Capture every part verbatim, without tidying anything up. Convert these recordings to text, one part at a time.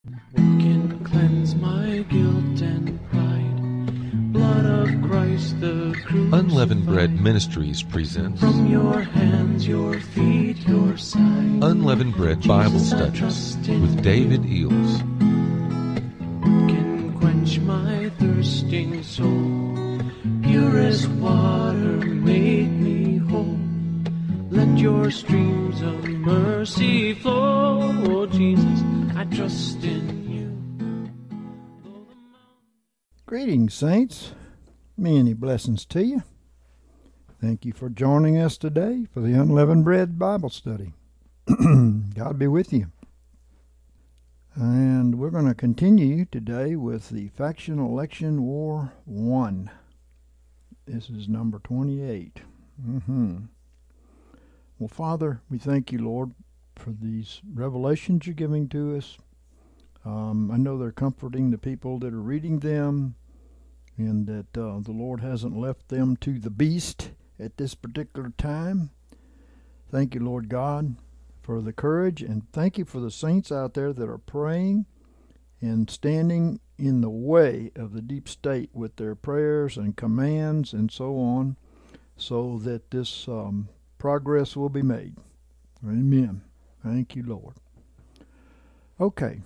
What can cleanse my guilt and pride? Blood of Christ the crucified. Unleavened Bread Ministries presents From your hands, your feet, your side. Unleavened Bread Bible Studies with David Eels. Can quench my thirsting soul. Pure as water made me whole. Let your streams of mercy flow. Oh, Jesus, I trust in you. Greetings, saints. Many blessings to you. Thank you for joining us today for the Unleavened Bread Bible Study. God be with you. And we're going to continue today with the Faction Election War one. This is number twenty-eight. Mm-hmm. Well, Father, we thank you, Lord, for these revelations you're giving to us. Um, I know they're comforting the people that are reading them, and that uh, the Lord hasn't left them to the beast at this particular time. Thank you, Lord God, for the courage, and thank you for the saints out there that are praying and standing in the way of the deep state with their prayers and commands and so on, so that this um, progress will be made. Amen. Thank you, Lord. Okay.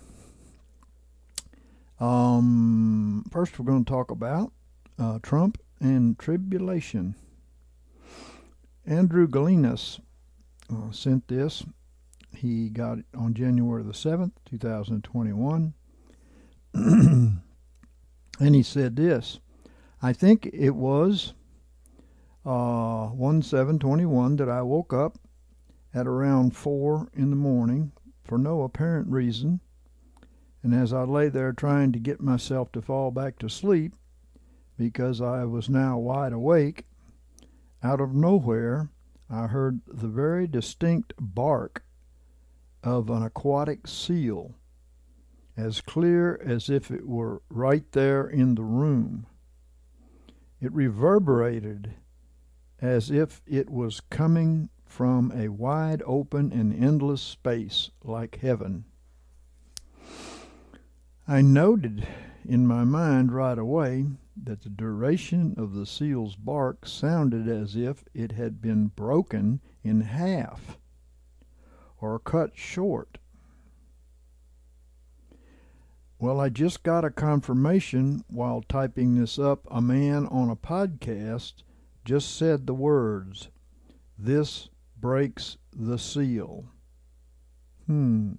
Um, first, we're going to talk about uh, Trump and tribulation. Andrew Galinas uh, sent this. He got it on January the seventh, two thousand twenty-one. And he said this: I think it was uh, one seven twenty-one that I woke up at around four in the morning for no apparent reason. And as I lay there trying to get myself to fall back to sleep, because I was now wide awake, out of nowhere I heard the very distinct bark of an aquatic seal, as clear as if it were right there in the room. It reverberated as if it was coming from a wide open and endless space like heaven. I noted in my mind right away that the duration of the seal's bark sounded as if it had been broken in half or cut short. Well, I just got a confirmation while typing this up. A man on a podcast just said the words, "This breaks the seal." Hmm.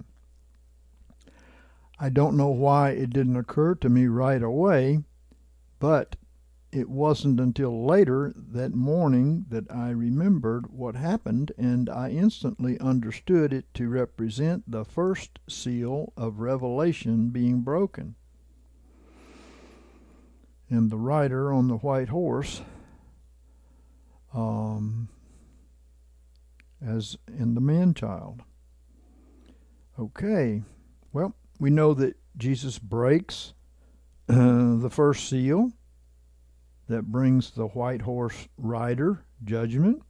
I don't know why it didn't occur to me right away, but it wasn't until later that morning that I remembered what happened, and I instantly understood it to represent the first seal of Revelation being broken. And the rider on the white horse, um, as in the man-child. Okay, well, we know that Jesus breaks uh, the first seal that brings the white horse rider judgment.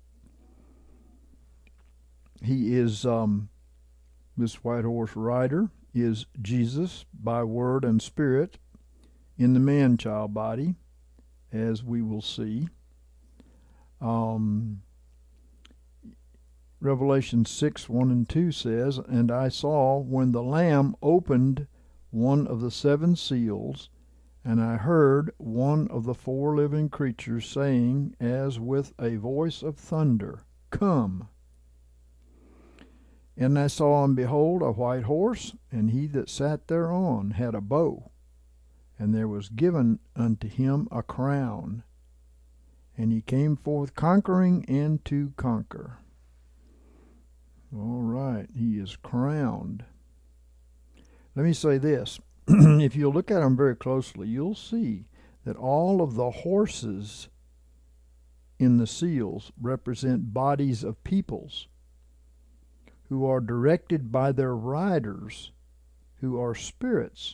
He is, um, this white horse rider is Jesus by word and spirit in the man-child body, as we will see. Um, Revelation six, one and two says, And I saw when the Lamb opened one of the seven seals, and I heard one of the four living creatures saying, as with a voice of thunder, Come. And I saw, and behold, a white horse, and he that sat thereon had a bow, and there was given unto him a crown, and he came forth conquering and to conquer. All right, he is crowned. Let me say this. If you look at him very closely, you'll see that all of the horses in the seals represent bodies of peoples who are directed by their riders, who are spirits.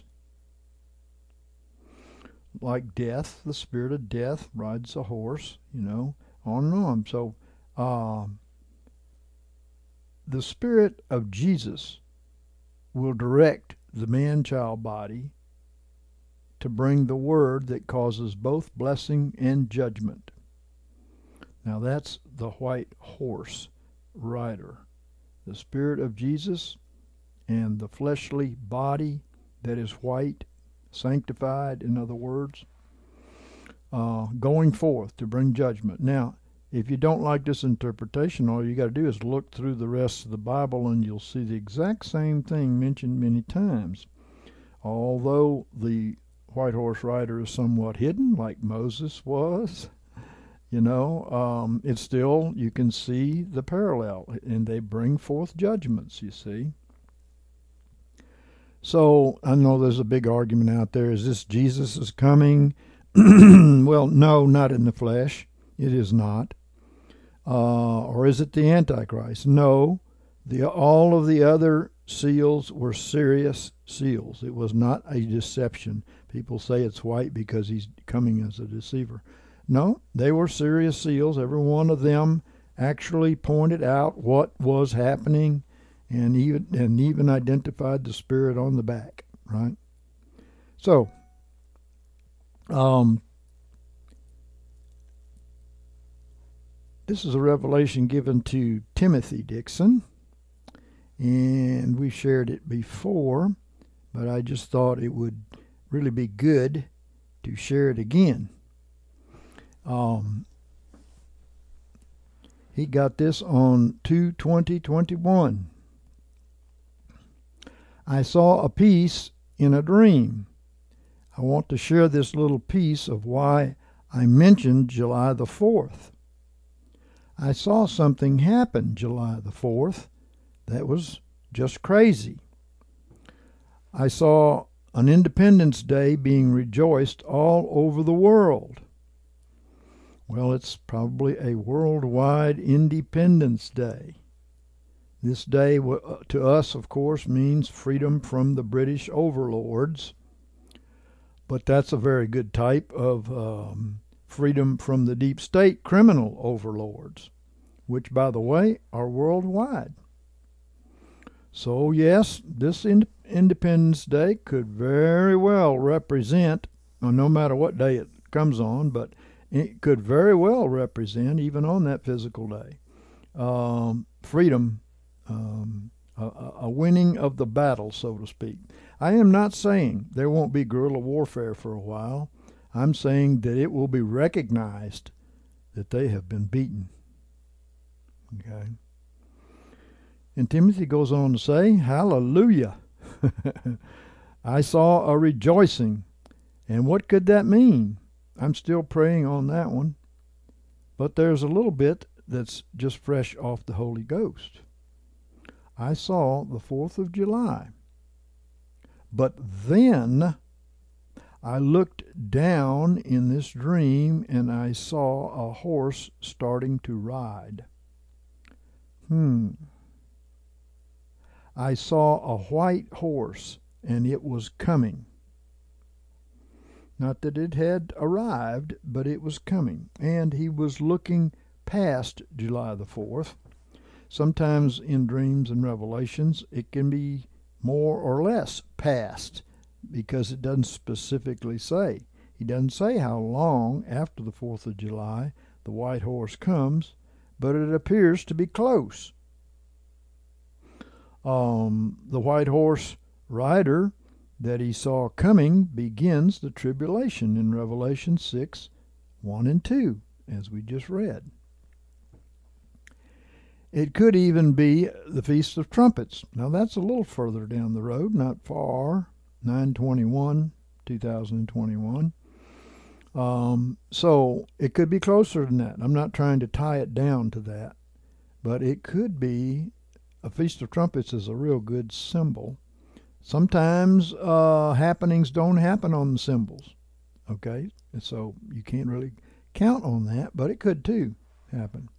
Like death, the spirit of death rides a horse, you know, on and on. So, uh, the Spirit of Jesus will direct the man-child body to bring the word that causes both blessing and judgment. Now that's the white horse rider, the Spirit of Jesus and the fleshly body that is white, sanctified, in other words, uh, going forth to bring judgment. Now, if you don't like this interpretation, all you got to do is look through the rest of the Bible and you'll see the exact same thing mentioned many times. Although the white horse rider is somewhat hidden, like Moses was, you know, um, it's still, you can see the parallel, and they bring forth judgments, you see. So I know there's a big argument out there. Is this Jesus is coming? Well, no, not in the flesh. It is not. Uh, or is it the Antichrist? No. The, all of the other seals were serious seals. It was not a deception. People say it's white because he's coming as a deceiver. No, they were serious seals. Every one of them actually pointed out what was happening and even and even identified the spirit on the back, right? So, um, this is a revelation given to Timothy Dixon, and we shared it before, but I just thought it would really be good to share it again. Um, he got this on two twenty twenty-one. I saw a piece in a dream. I want to share this little piece of why I mentioned July the fourth. I saw something happen July the fourth that was just crazy. I saw an Independence Day being rejoiced all over the world. Well, it's probably a worldwide Independence Day. This day to us, of course, means freedom from the British overlords, but that's a very good type of um, freedom from the deep state criminal overlords, which, by the way, are worldwide. So, yes, this ind- Independence Day could very well represent, well, no matter what day it comes on, but it could very well represent, even on that physical day, um, freedom, um, a, a winning of the battle, so to speak. I am not saying there won't be guerrilla warfare for a while. I'm saying that it will be recognized that they have been beaten. Okay. And Timothy goes on to say, hallelujah. I saw a rejoicing. And what could that mean? I'm still praying on that one. But there's a little bit that's just fresh off the Holy Ghost. I saw the fourth of July. But then I looked down in this dream and I saw a horse starting to ride. Hmm. I saw a white horse and it was coming. Not that it had arrived, but it was coming. And he was looking past July the fourth. Sometimes in dreams and revelations, it can be more or less past because it doesn't specifically say. He doesn't say how long after the fourth of July the white horse comes, but it appears to be close. Um, the white horse rider that he saw coming begins the tribulation in Revelation six, one and two, as we just read. It could even be the Feast of Trumpets. Now that's a little further down the road, not far, nine twenty-one, two thousand twenty-one. Um, so it could be closer than that. I'm not trying to tie it down to that, but it could be. A Feast of Trumpets is a real good symbol. Sometimes uh, happenings don't happen on the symbols, okay? And so you can't really count on that, but it could too happen.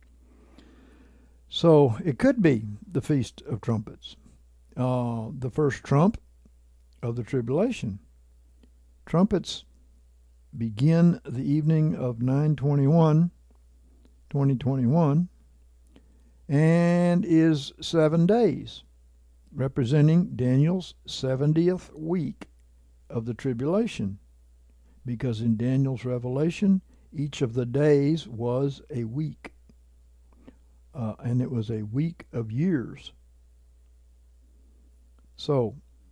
So it could be the Feast of Trumpets, uh, the first trump of the tribulation. Trumpets begin the evening of nine twenty-one, twenty twenty-one, and is seven days. representing Daniel's seventieth week of the tribulation, because in Daniel's revelation, each of the days was a week, uh, and it was a week of years. So,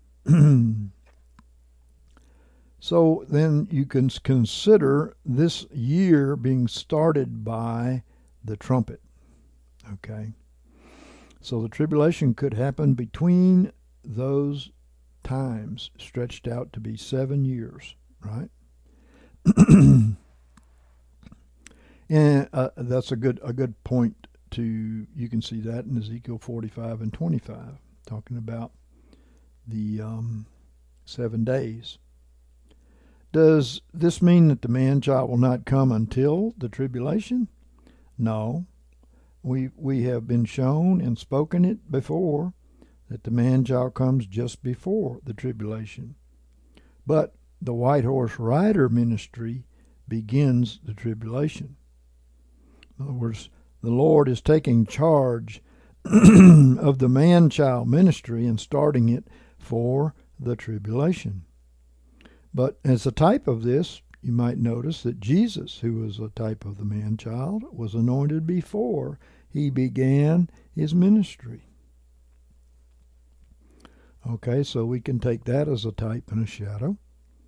so then you can consider this year being started by the trumpet. Okay? So the tribulation could happen between those times, stretched out to be seven years, right? And uh, that's a good a good point to, you can see that in Ezekiel forty-five and twenty-five, talking about the um, seven days. Does this mean that the man-child will not come until the tribulation? No. We we have been shown and spoken it before that the man-child comes just before the tribulation. But the white horse rider ministry begins the tribulation. In other words, the Lord is taking charge of the man-child ministry and starting it for the tribulation. But as a type of this, you might notice that Jesus, who was a type of the man-child, was anointed before he began his ministry. Okay, so we can take that as a type and a shadow.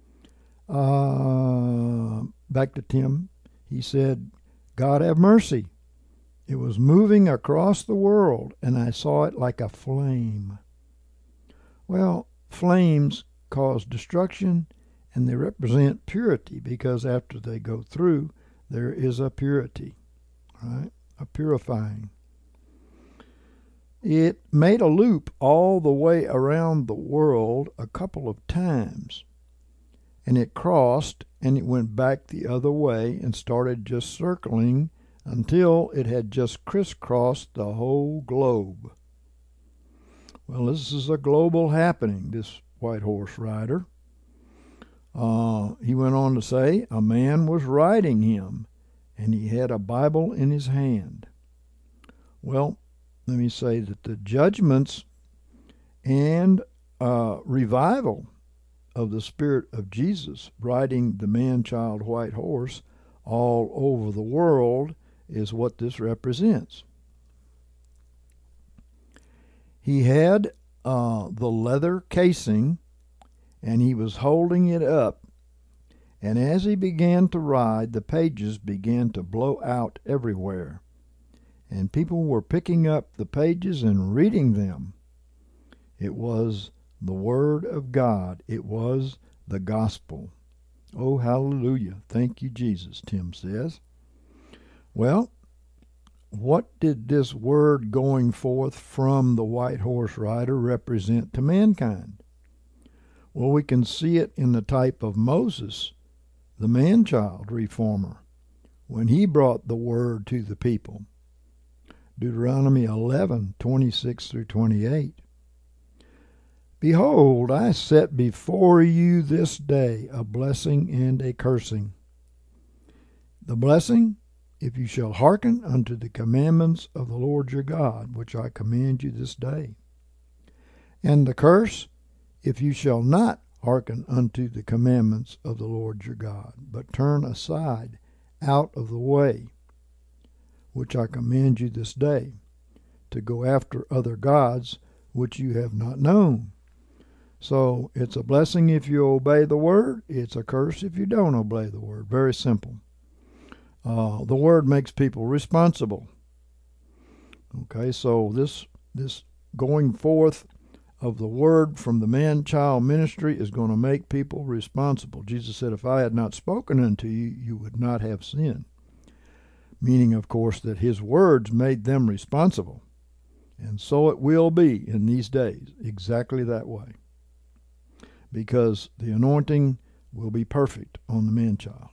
Uh, back to Tim. He said, God have mercy. It was moving across the world, and I saw it like a flame. Well, flames cause destruction, and they represent purity, because after they go through, there is a purity, right? A purifying. It made a loop all the way around the world a couple of times, and it crossed, and it went back the other way and started just circling until it had just crisscrossed the whole globe. Well, this is a global happening, this white horse rider. Uh, he went on to say, a man was riding him, and he had a Bible in his hand. Well, let me say that the judgments and uh, revival of the Spirit of Jesus riding the man-child white horse all over the world is what this represents. He had uh, the leather casing, and he was holding it up, and as he began to ride, the pages began to blow out everywhere, and people were picking up the pages and reading them. It was the Word of God. It was the gospel. Oh, hallelujah. Thank you, Jesus, Tim says. Well, what did this word going forth from the white horse rider represent to mankind? Well, we can see it in the type of Moses, the man-child reformer, when he brought the word to the people. Deuteronomy eleven, twenty-six through twenty-eight. Behold, I set before you this day a blessing and a cursing. The blessing, if you shall hearken unto the commandments of the Lord your God, which I command you this day. And the curse, if you shall not hearken unto the commandments of the Lord your God, but turn aside out of the way, which I command you this day, to go after other gods which you have not known. So it's a blessing if you obey the word. It's a curse if you don't obey the word. Very simple. Uh, the word makes people responsible. Okay, so this this going forth of the word from the man-child ministry is going to make people responsible. Jesus said, if I had not spoken unto you, you would not have sinned. Meaning, of course, that his words made them responsible. And so it will be in these days, exactly that way. Because the anointing will be perfect on the man-child.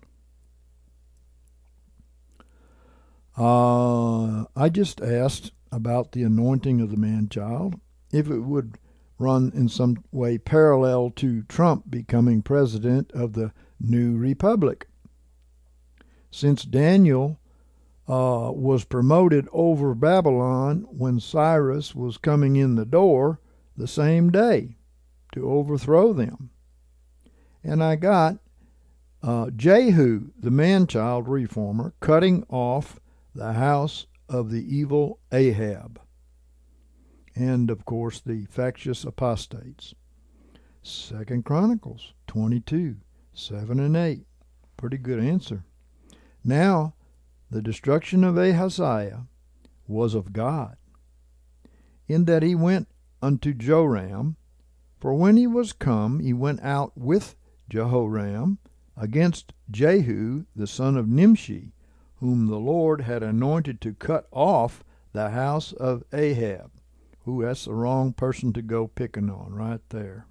Uh, I just asked about the anointing of the man-child, if it would run in some way parallel to Trump becoming president of the new republic. Since Daniel uh, was promoted over Babylon when Cyrus was coming in the door the same day to overthrow them. And I got uh, Jehu, the man-child reformer, cutting off the house of the evil Ahab. And, of course, the factious apostates. Second Chronicles twenty-two, seven and eight. Pretty good answer. Now, the destruction of Ahaziah was of God, in that he went unto Joram, for when he was come, he went out with Jehoram against Jehu the son of Nimshi, whom the Lord had anointed to cut off the house of Ahab. Ooh, that's the wrong person to go picking on right there.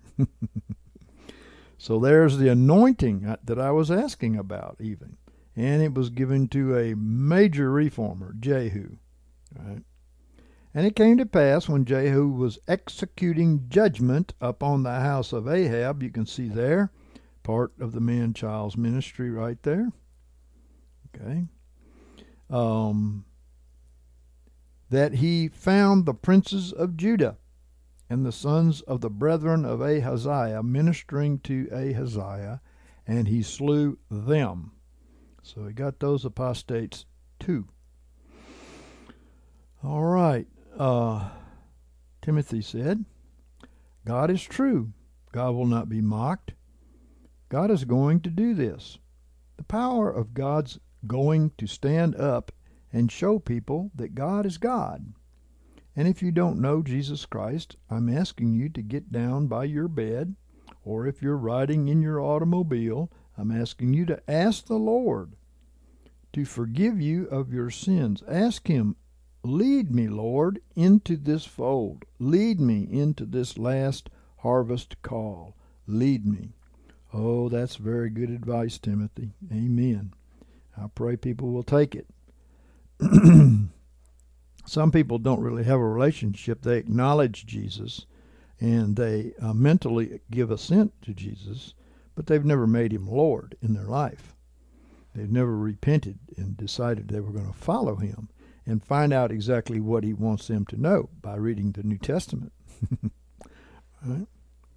So there's the anointing that I was asking about even. And it was given to a major reformer, Jehu. Right? And it came to pass when Jehu was executing judgment upon the house of Ahab, you can see there, part of the man-child's ministry right there. Okay. Um, that he found the princes of Judah and the sons of the brethren of Ahaziah ministering to Ahaziah, and he slew them. So he got those apostates too. All right. Uh, Timothy said, God is true. God will not be mocked. God is going to do this. The power of God's going to stand up and show people that God is God. And if you don't know Jesus Christ, I'm asking you to get down by your bed, or if you're riding in your automobile, I'm asking you to ask the Lord to forgive you of your sins. Ask him, lead me, Lord, into this fold. Lead me into this last harvest call. Lead me. Oh, that's very good advice, Timothy. Amen. I pray people will take it. Some people don't really have a relationship. They acknowledge Jesus, and they uh, mentally give assent to Jesus, but they've never made him Lord in their life. They've never repented and decided they were going to follow him and find out exactly what he wants them to know by reading the New Testament. Right?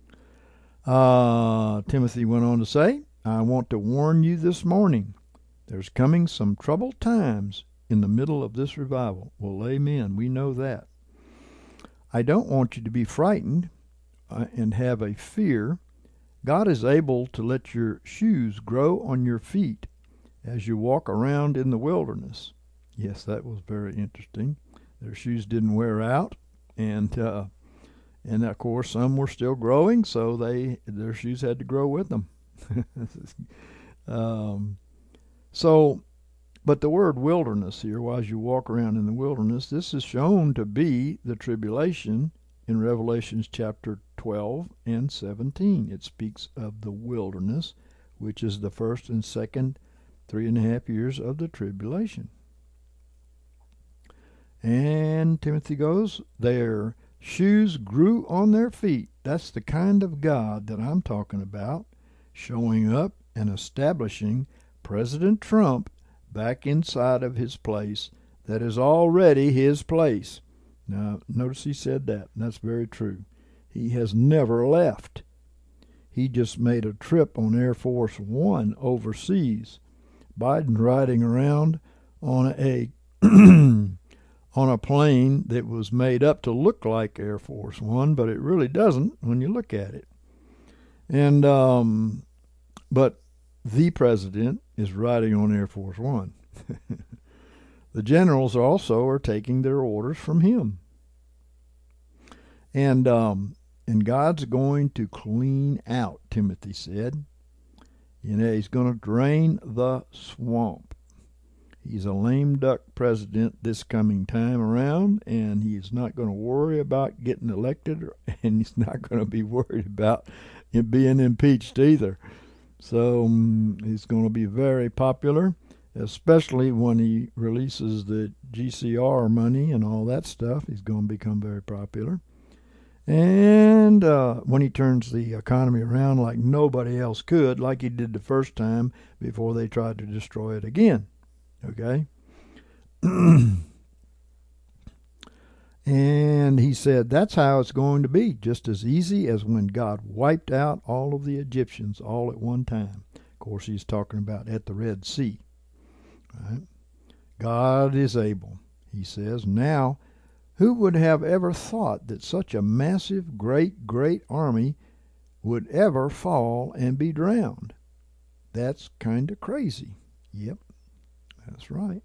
Uh, Timothy went on to say, I want to warn you this morning, there's coming some troubled times in the middle of this revival. Well, amen. We know that. I don't want you to be frightened uh, and have a fear. God is able to let your shoes grow on your feet as you walk around in the wilderness. Yes, that was very interesting. Their shoes didn't wear out, and uh, and of course some were still growing, so they their shoes had to grow with them. um, so, but the word wilderness here, while you walk around in the wilderness, this is shown to be the tribulation in Revelations chapter twelve and seventeen. It speaks of the wilderness, which is the first and second three and a half years of the tribulation. And Timothy goes, their shoes grew on their feet. That's the kind of God that I'm talking about, showing up and establishing President Trump back inside of his place that is already his place. Now, notice he said that, and that's very true. He has never left. He just made a trip on Air Force One overseas. Biden riding around on a on a plane that was made up to look like Air Force One, but it really doesn't when you look at it. And um, but the president is riding on Air Force One. The generals also are taking their orders from him. And um, and God's going to clean out, Timothy said. You know, he's going to drain the swamp. He's a lame duck president this coming time around, and he's not going to worry about getting elected, and he's not going to be worried about him being impeached either. So um, he's going to be very popular, especially when he releases the G C R money and all that stuff. He's going to become very popular. And uh, when he turns the economy around like nobody else could, like he did the first time before they tried to destroy it again. Okay? And he said that's how it's going to be, just as easy as when God wiped out all of the Egyptians all at one time. Of course, he's talking about at the Red Sea. Right? God is able, he says. Now, who would have ever thought that such a massive, great, great army would ever fall and be drowned? That's kind of crazy. Yep, that's right.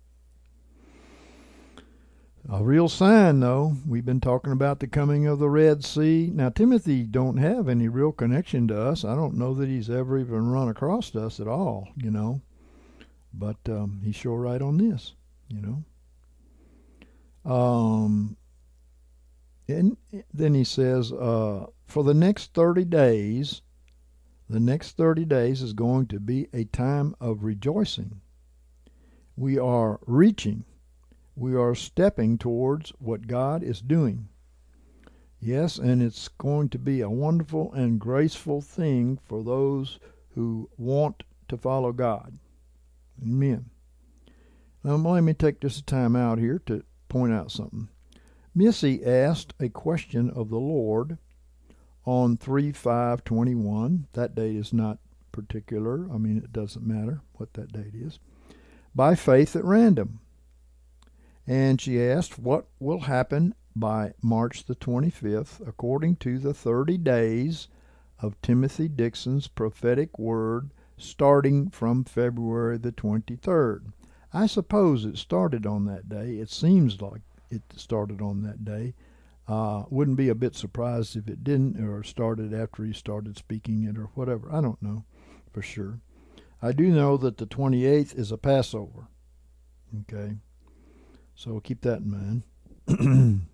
A real sign, though. We've been talking about the coming of the Red Sea. Now, Timothy don't have any real connection to us. I don't know that he's ever even run across us at all, you know. But um, he's sure right on this, you know. Um, and then he says, uh, for the next thirty days, the next thirty days is going to be a time of rejoicing. We are reaching. We are stepping towards what God is doing. Yes, and it's going to be a wonderful and graceful thing for those who want to follow God. Amen. Now, let me take just a time out here to point out something. Missy asked a question of the Lord on three five twenty-one. That date is not particular. I mean, it doesn't matter what that date is. By faith at random. And she asked what will happen by March the twenty-fifth according to the thirty days of Timothy Dixon's prophetic word starting from February the twenty-third. I suppose it started on that day. It seems like it started on that day. Uh, wouldn't be a bit surprised if it didn't, or started after he started speaking it, or whatever. I don't know for sure. I do know that the twenty-eighth is a Passover. Okay, so keep that in mind.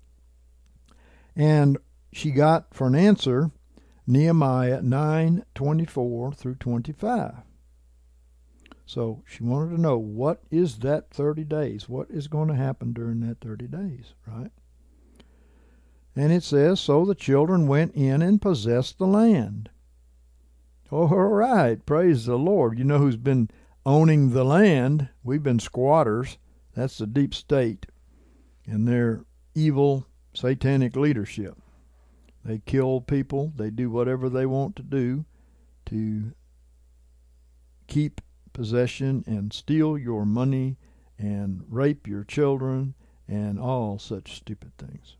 And she got for an answer Nehemiah nine twenty-four through twenty-five. So she wanted to know, what is that thirty days? What is going to happen during that thirty days, right? And it says, so the children went in and possessed the land. Oh, all right, praise the Lord. You know who's been owning the land? We've been squatters. That's the deep state and their evil satanic leadership. They kill people. They do whatever they want to do to keep possession and steal your money and rape your children and all such stupid things.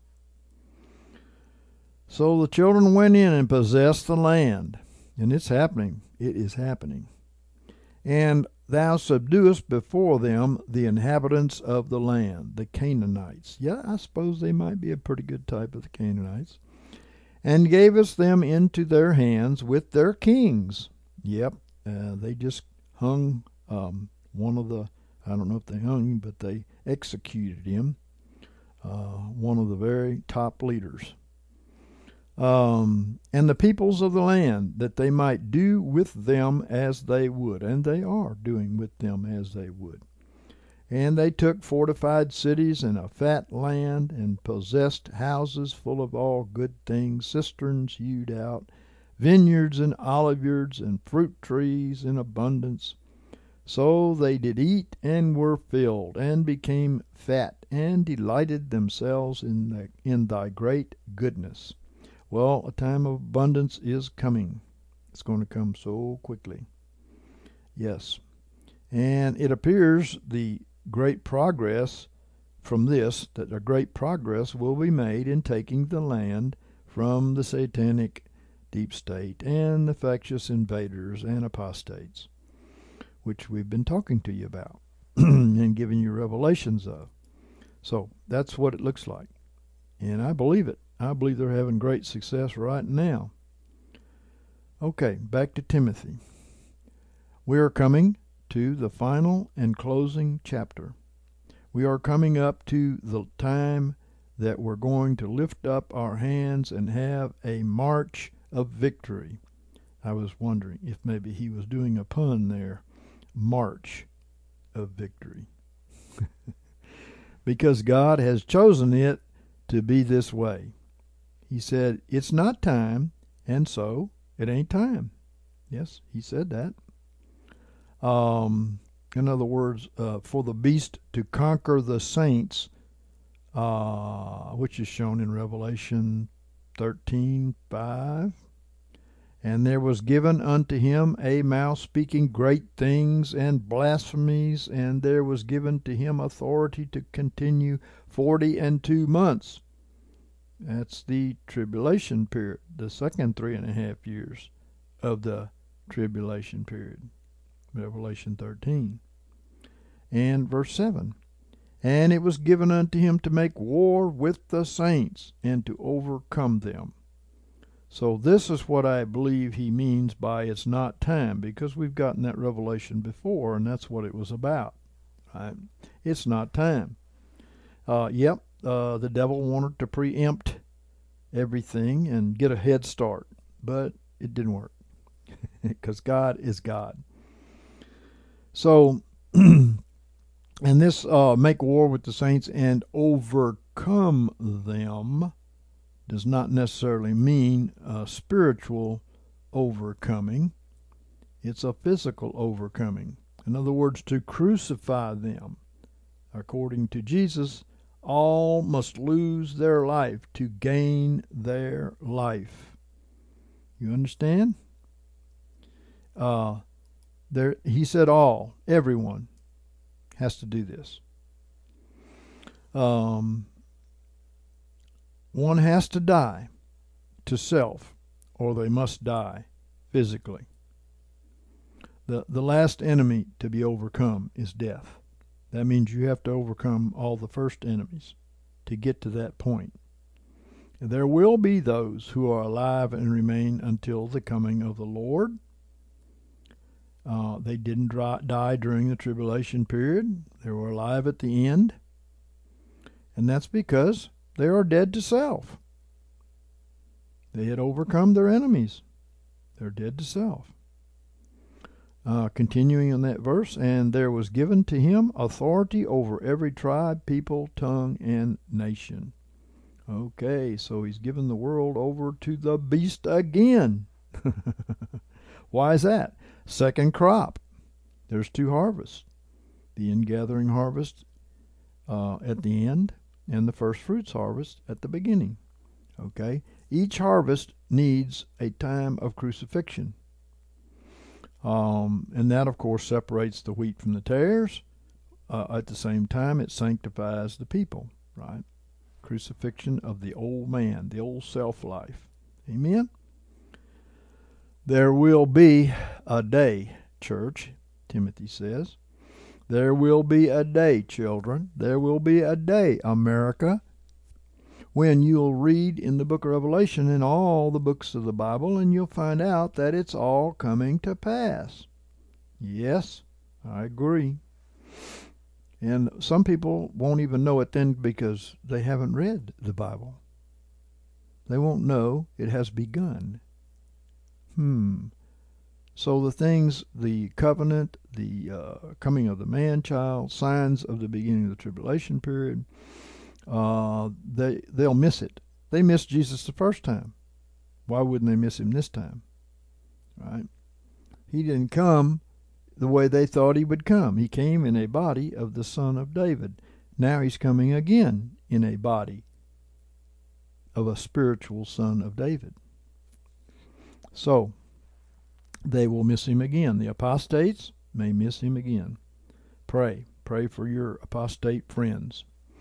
So the children went in and possessed the land. And it's happening. It is happening. And thou subduest before them the inhabitants of the land, the Canaanites. Yeah, I suppose they might be a pretty good type of the Canaanites. And gavest them into their hands with their kings. Yep, uh, they just hung um, one of the, I don't know if they hung him, but they executed him, uh, one of the very top leaders. Um, and the peoples of the land, that they might do with them as they would. And they are doing with them as they would. And they took fortified cities and a fat land, and possessed houses full of all good things, cisterns hewed out, vineyards and oliveyards, and fruit trees in abundance. So they did eat and were filled, and became fat, and delighted themselves in the, in thy great goodness. Well, a time of abundance is coming. It's going to come so quickly. Yes. And it appears the great progress from this, that a great progress will be made in taking the land from the satanic deep state and the factious invaders and apostates, which we've been talking to you about and giving you revelations of. So that's what it looks like. And I believe it. I believe they're having great success right now. Okay, back to Timothy. We are coming to the final and closing chapter. We are coming up to the time that we're going to lift up our hands and have a march of victory. I was wondering if maybe he was doing a pun there. March of victory. Because God has chosen it to be this way. He said, it's not time, and so it ain't time. Yes, he said that. Um, in other words, uh, for the beast to conquer the saints uh, which is shown in Revelation thirteen five. And there was given unto him a mouth speaking great things and blasphemies, and there was given to him authority to continue forty and two months. That's the tribulation period, the second three and a half years of the tribulation period. Revelation thirteen. And verse seven. And it was given unto him to make war with the saints and to overcome them. So this is what I believe he means by it's not time, because we've gotten that revelation before, and that's what it was about. Right? It's not time. Uh, yep, uh, the devil wanted to preempt everything and get a head start, but it didn't work because God is God. So, and this uh, make war with the saints and overcome them does not necessarily mean a spiritual overcoming. It's a physical overcoming. In other words, to crucify them. According to Jesus, all must lose their life to gain their life. You understand? Uh, there, he said all, everyone has to do this. Um, one has to die to self, or they must die physically. The, the last enemy to be overcome is death. That means you have to overcome all the first enemies to get to that point. And there will be those who are alive and remain until the coming of the Lord. Uh, they didn't dry, die during the tribulation period. They were alive at the end. And that's because they are dead to self. They had overcome their enemies. They're dead to self. Uh, continuing in that verse, and there was given to him authority over every tribe, people, tongue, and nation. Okay, so he's given the world over to the beast again. Why is that? Second crop. There's two harvests. The ingathering harvest uh, at the end, and the first fruits harvest at the beginning. Okay? Each harvest needs a time of crucifixion. Um, and that, of course, separates the wheat from the tares. Uh, at the same time, it sanctifies the people, right? Crucifixion of the old man, the old self-life. Amen? There will be a day, church, Timothy says. There will be a day, children. There will be a day, America, when you'll read in the book of Revelation and all the books of the Bible, and you'll find out that it's all coming to pass. Yes, I agree. And some people won't even know it then because they haven't read the Bible. They won't know it has begun. Hmm. So the things, the covenant, the uh, coming of the man-child, signs of the beginning of the tribulation period, uh, they, they'll miss it. They missed Jesus the first time. Why wouldn't they miss him this time? Right? He didn't come the way they thought he would come. He came in a body of the Son of David. Now he's coming again in a body of a spiritual Son of David. So, they will miss him again. The apostates may miss him again. Pray. Pray for your apostate friends.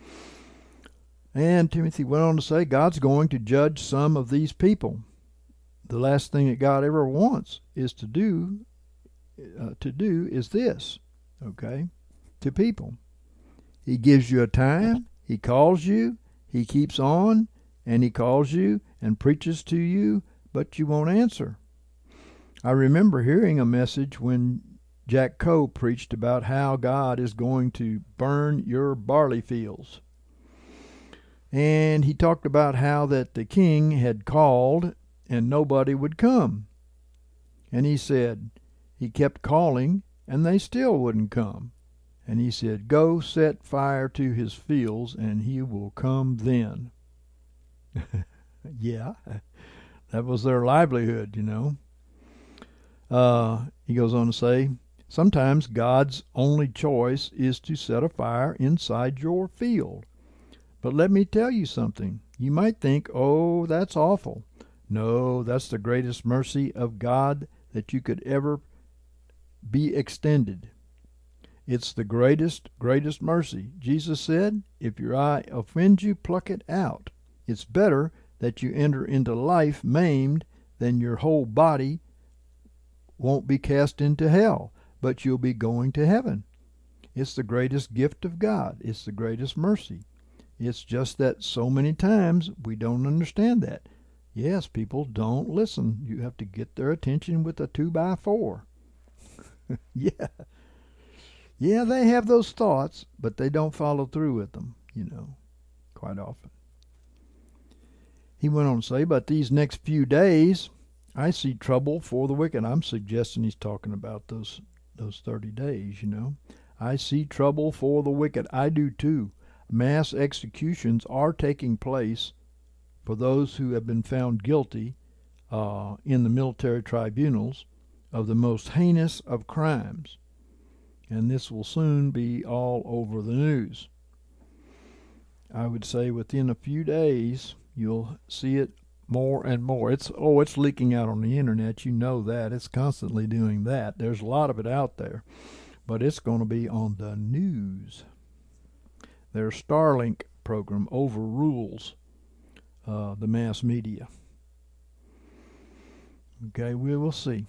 And Timothy went on to say, God's going to judge some of these people. The last thing that God ever wants is to do, uh, to do is this, okay, to people. He gives you a time, he calls you, he keeps on, and he calls you and preaches to you, but you won't answer. I remember hearing a message when Jack Coe preached about how God is going to burn your barley fields. And he talked about how that the king had called and nobody would come. And he said, he kept calling and they still wouldn't come. And he said, go set fire to his fields and he will come then. Yeah, that was their livelihood, you know. Uh, he goes on to say, sometimes God's only choice is to set a fire inside your field. But let me tell you something. You might think, oh, that's awful. No, that's the greatest mercy of God that you could ever be extended. It's the greatest, greatest mercy. Jesus said, if your eye offends you, pluck it out. It's better that you enter into life maimed than your whole body won't be cast into hell, but you'll be going to heaven. It's the greatest gift of God. It's the greatest mercy. It's just that so many times we don't understand that. Yes, people don't listen. You have to get their attention with a two by four. yeah. Yeah, they have those thoughts, but they don't follow through with them, you know, quite often. He went on to say, but these next few days, I see trouble for the wicked. I'm suggesting he's talking about those those thirty days, you know. I see trouble for the wicked. I do too. Mass executions are taking place for those who have been found guilty uh, in the military tribunals of the most heinous of crimes. And this will soon be all over the news. I would say within a few days, you'll see it more and more. It's oh, it's leaking out on the internet. You know that. It's constantly doing that. There's a lot of it out there. But it's going to be on the news. Their Starlink program overrules uh, the mass media. Okay, we will see.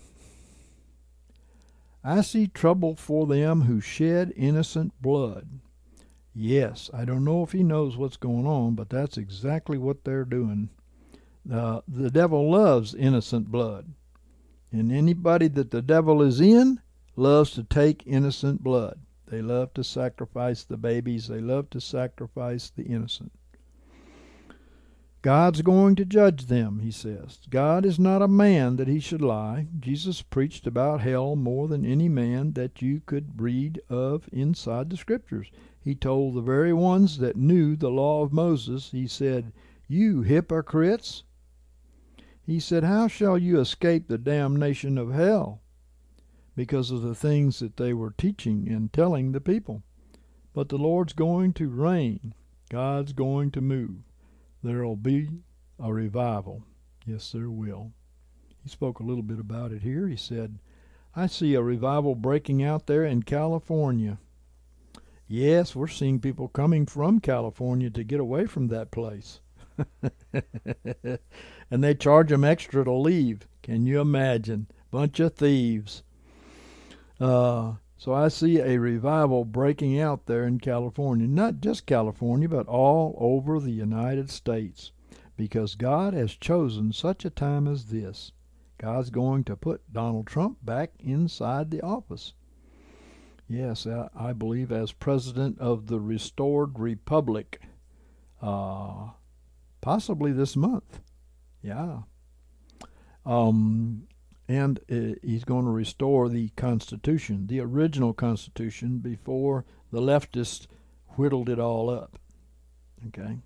I see trouble for them who shed innocent blood. Yes, I don't know if he knows what's going on, but that's exactly what they're doing. Uh, the devil loves innocent blood. And anybody that the devil is in loves to take innocent blood. They love to sacrifice the babies. They love to sacrifice the innocent. God's going to judge them, he says. God is not a man that he should lie. Jesus preached about hell more than any man that you could read of inside the Scriptures. He told the very ones that knew the law of Moses, he said, you hypocrites. He said, how shall you escape the damnation of hell? Because of the things that they were teaching and telling the people. But the Lord's going to reign. God's going to move. There'll be a revival. Yes, there will. He spoke a little bit about it here. He said, I see a revival breaking out there in California. Yes, we're seeing people coming from California to get away from that place. And they charge them extra to leave. Can you imagine? Bunch of thieves. Uh, so I see a revival breaking out there in California. Not just California, but all over the United States. Because God has chosen such a time as this. God's going to put Donald Trump back inside the office. Yes, I, I believe as president of the restored republic. Uh, possibly this month. Yeah. Um... And uh, he's going to restore the Constitution, the original Constitution, before the leftists whittled it all up. Okay?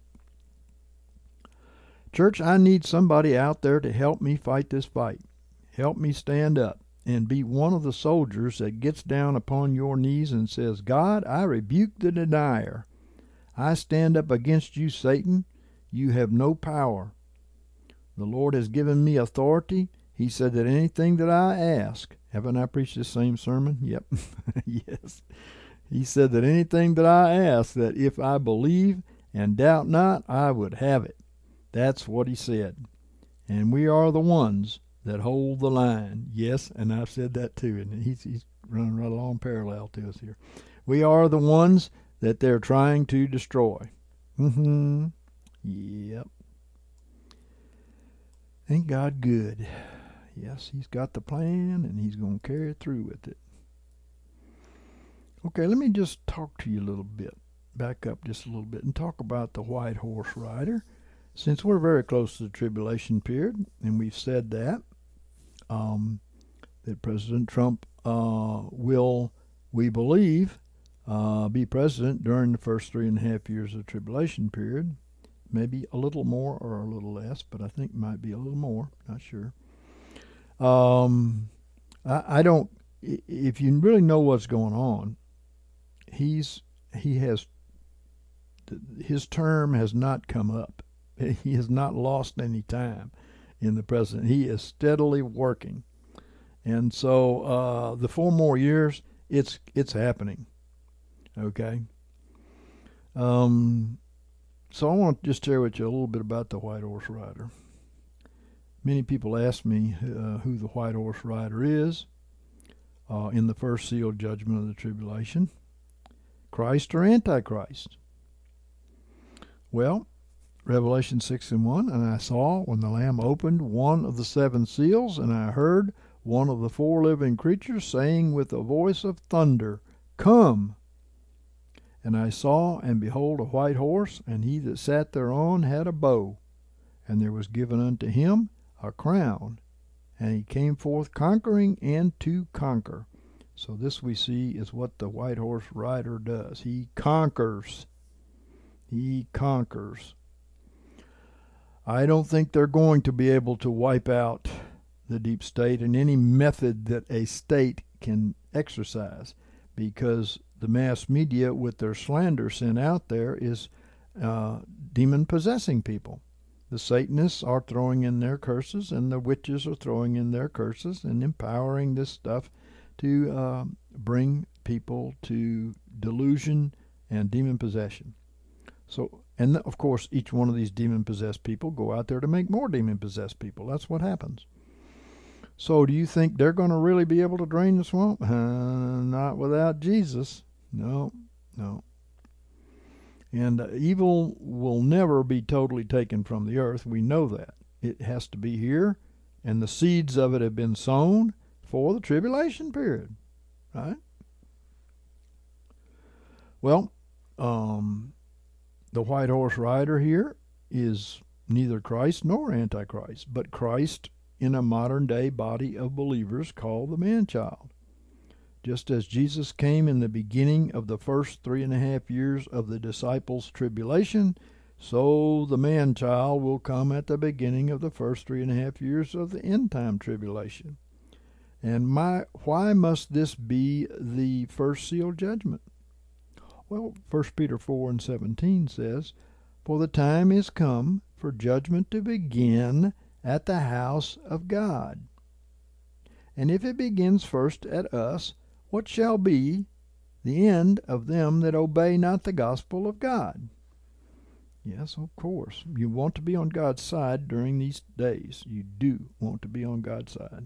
Church, I need somebody out there to help me fight this fight. Help me stand up and be one of the soldiers that gets down upon your knees and says, God, I rebuke the denier. I stand up against you, Satan. You have no power. The Lord has given me authority. He said that anything that I ask, haven't I preached the same sermon? Yep. Yes. He said that anything that I ask, that if I believe and doubt not, I would have it. That's what he said. And we are the ones that hold the line. Yes, and I've said that too, and he's, he's running right along parallel to us here. We are the ones that they're trying to destroy. Mm-hmm. Yep. Ain't God good? Yes, he's got the plan, and he's going to carry it through with it. Okay, let me just talk to you a little bit, back up just a little bit, and talk about the white horse rider. Since we're very close to the tribulation period, and we've said that, um, that President Trump uh, will, we believe, uh, be president during the first three and a half years of the tribulation period. Maybe a little more or a little less, but I think it might be a little more, not sure. Um, I, I don't, if you really know what's going on, he's, he has his term has not come up. He has not lost any time in the presidency. He is steadily working. And so uh, the four more years, it's it's happening. Okay? Um, so I want to just share with you a little bit about the White Horse Rider. Many people ask me uh, who the White Horse Rider is uh, in the first seal judgment of the tribulation. Christ or Antichrist? Well, Revelation six and one, and I saw when the Lamb opened one of the seven seals, and I heard one of the four living creatures saying with a voice of thunder, Come! And I saw, and behold, a white horse, and he that sat thereon had a bow, and there was given unto him a crown, and he came forth conquering and to conquer. So this we see is what the White Horse Rider does. He conquers. He conquers. I don't think they're going to be able to wipe out the deep state in any method that a state can exercise, because the mass media with their slander sent out there is uh, demon-possessing people. The Satanists are throwing in their curses, and the witches are throwing in their curses and empowering this stuff to uh, bring people to delusion and demon possession. So, and of course, each one of these demon-possessed people go out there to make more demon-possessed people. That's what happens. So, do you think they're going to really be able to drain the swamp? Uh, not without Jesus. No, no. And uh, evil will never be totally taken from the earth. We know that. It has to be here, and the seeds of it have been sown for the tribulation period, right? Well, um... the White Horse Rider here is neither Christ nor Antichrist, but Christ in a modern-day body of believers called the man-child. Just as Jesus came in the beginning of the first three and a half years of the disciples' tribulation, so the man-child will come at the beginning of the first three and a half years of the end-time tribulation. And my, why must this be the first seal judgment? Well, First Peter four and seventeen says, For the time is come for judgment to begin at the house of God. And if it begins first at us, what shall be the end of them that obey not the gospel of God? Yes, of course. You want to be on God's side during these days. You do want to be on God's side.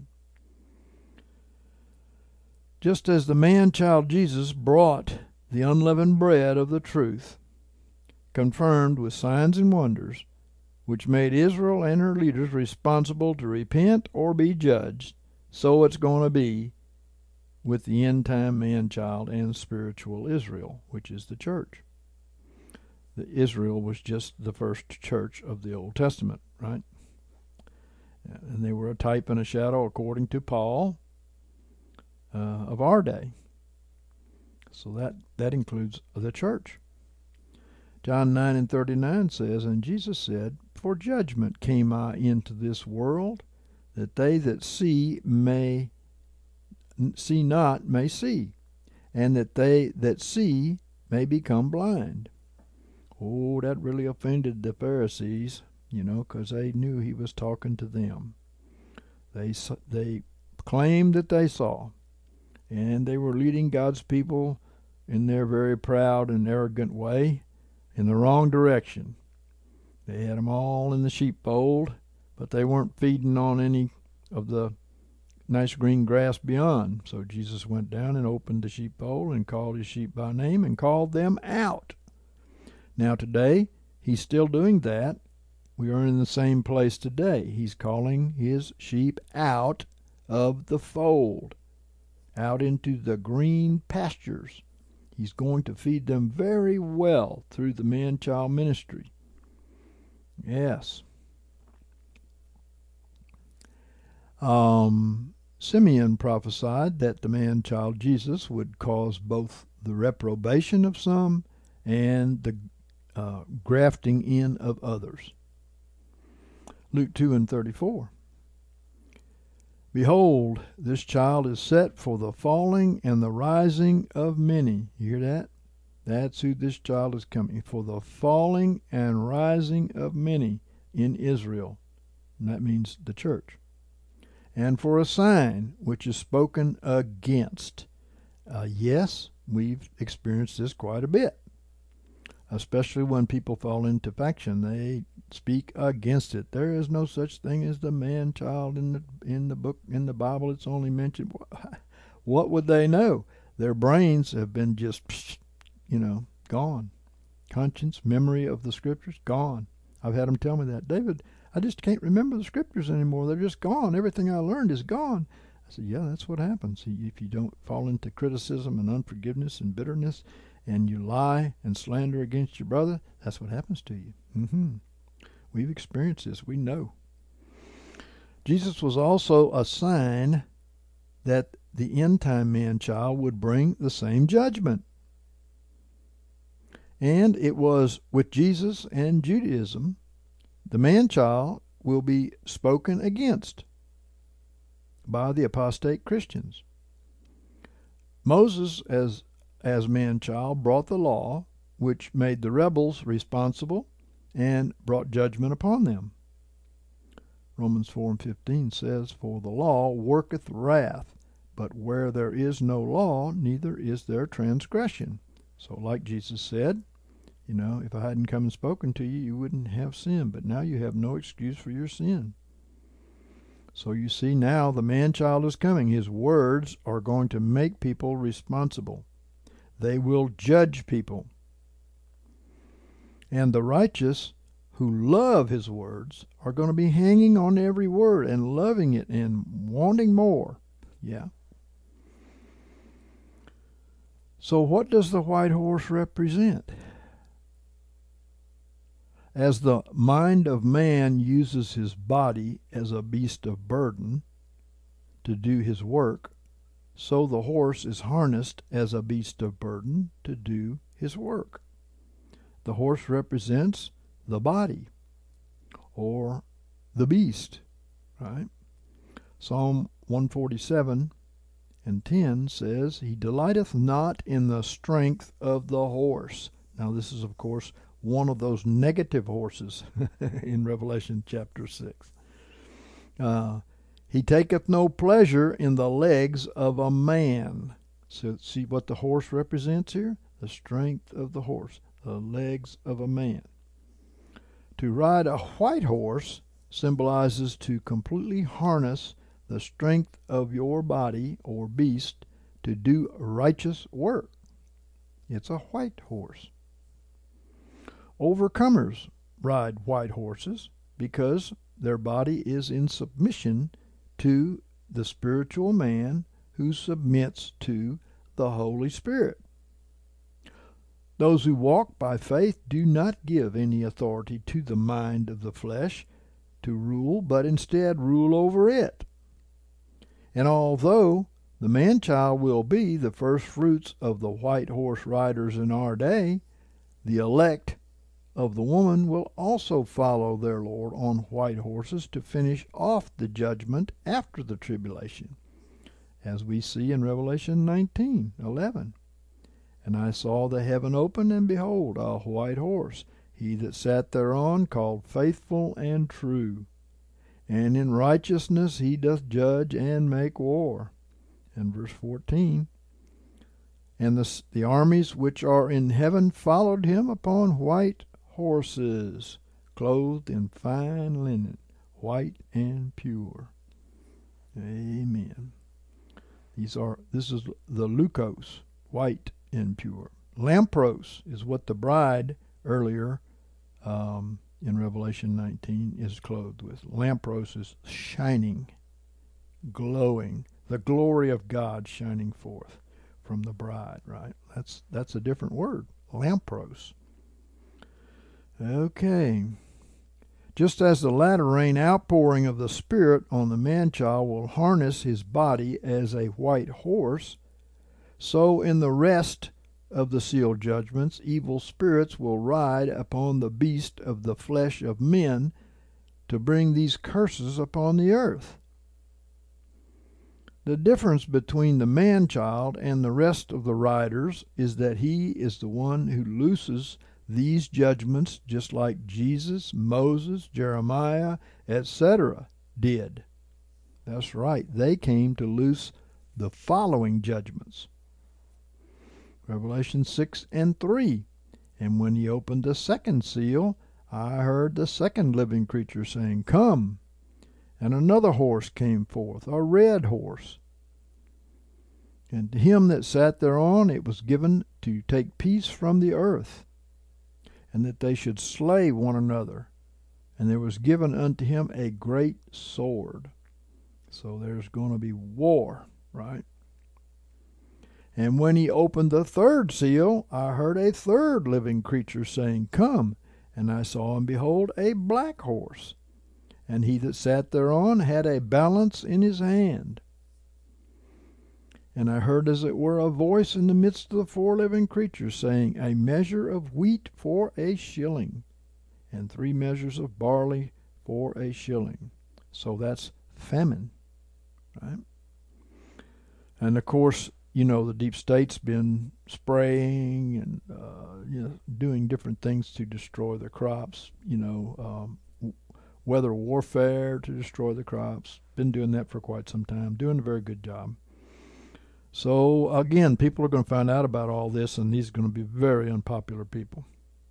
Just as the man-child Jesus brought the unleavened bread of the truth, confirmed with signs and wonders, which made Israel and her leaders responsible to repent or be judged, so it's going to be with the end-time man-child and spiritual Israel, which is the church. The Israel was just the first church of the Old Testament, right? And they were a type and a shadow, according to Paul, uh, of our day. So that, that includes the church. John nine and thirty-nine says, And Jesus said, For judgment came I into this world, that they that see may see not may see, and that they that see may become blind. Oh, that really offended the Pharisees, you know, because they knew he was talking to them. They they claimed that they saw, and they were leading God's people in their very proud and arrogant way in the wrong direction. They had them all in the sheepfold, but they weren't feeding on any of the nice green grass beyond. So Jesus went down and opened the sheepfold and called his sheep by name and called them out. Now today, he's still doing that. We are in the same place today. He's calling his sheep out of the fold, out into the green pastures. He's going to feed them very well through the man-child ministry. Yes. Um, Simeon prophesied that the man-child Jesus would cause both the reprobation of some and the uh, grafting in of others. Luke two and thirty-four. Behold, this child is set for the falling and the rising of many. You hear that? That's who this child is coming, for the falling and rising of many in Israel. And that means the church. And for a sign which is spoken against. Uh, yes, we've experienced this quite a bit, especially when people fall into faction. They speak against it. There is no such thing as the man-child in the in the book in the Bible. It's only mentioned. What would they know? Their brains have been just, you know, gone. Conscience, memory of the scriptures, gone. I've had them tell me that. David, I just can't remember the scriptures anymore. They're just gone. Everything I learned is gone. I said, yeah, that's what happens. If you don't fall into criticism and unforgiveness and bitterness, and you lie and slander against your brother, that's what happens to you. Mm-hmm. We've experienced this. We know. Jesus was also a sign that the end-time man-child would bring the same judgment. And it was with Jesus and Judaism, the man-child will be spoken against by the apostate Christians. Moses, as as man-child, brought the law, which made the rebels responsible and brought judgment upon them. Romans four and fifteen says, "For the law worketh wrath, but where there is no law, neither is there transgression." So like Jesus said, you know, if I hadn't come and spoken to you, you wouldn't have sin, but now you have no excuse for your sin. So you see, now the man-child is coming. His words are going to make people responsible. They will judge people. And the righteous who love his words are going to be hanging on every word and loving it and wanting more. Yeah. So what does the white horse represent? As the mind of man uses his body as a beast of burden to do his work, so the horse is harnessed as a beast of burden to do his work. The horse represents the body or the beast, right? Psalm one forty-seven and ten says, "He delighteth not in the strength of the horse." Now this is, of course, one of those negative horses in Revelation chapter six. Uh, he taketh no pleasure in the legs of a man. So see what the horse represents here? The strength of the horse, the legs of a man. To ride a white horse symbolizes to completely harness the strength of your body or beast to do righteous work. It's a white horse. Overcomers ride white horses because their body is in submission to the spiritual man who submits to the Holy Spirit. Those who walk by faith do not give any authority to the mind of the flesh to rule, but instead rule over it. And although the man-child will be the first fruits of the white horse riders in our day, the elect of the woman will also follow their Lord on white horses to finish off the judgment after the tribulation, as we see in Revelation nineteen eleven. "And I saw the heaven open, and behold, a white horse. He that sat thereon called Faithful and True. And in righteousness he doth judge and make war." And verse fourteen, "And the, the armies which are in heaven followed him upon white horses, clothed in fine linen, white and pure." Amen. These are. This is the Lukos, white and pure. Lampros is what the bride earlier um, in Revelation nineteen is clothed with. Lampros is shining, glowing, the glory of God shining forth from the bride. Right? That's that's a different word. Lampros. Okay. Just as the latter rain outpouring of the Spirit on the man-child will harness his body as a white horse, so in the rest of the sealed judgments, evil spirits will ride upon the beast of the flesh of men to bring these curses upon the earth. The difference between the man-child and the rest of the writers is that he is the one who looses these judgments just like Jesus, Moses, Jeremiah, et cetera did. That's right. They came to loose the following judgments. Revelation six and three. And when he opened the second seal, I heard the second living creature saying, Come. And another horse came forth, a red horse. And to him that sat thereon it was given to take peace from the earth, and that they should slay one another. And there was given unto him a great sword. So there's going to be war, right? And when he opened the third seal, I heard a third living creature saying, Come. And I saw, and behold, a black horse. And he that sat thereon had a balance in his hand. And I heard as it were a voice in the midst of the four living creatures, saying, A measure of wheat for a shilling, and three measures of barley for a shilling. So that's famine, right? And of course, you know, the deep state's been spraying and uh, you know, doing different things to destroy the crops, you know, um, weather warfare to destroy the crops. Been doing that for quite some time, doing a very good job. So, again, people are going to find out about all this, and these are going to be very unpopular people.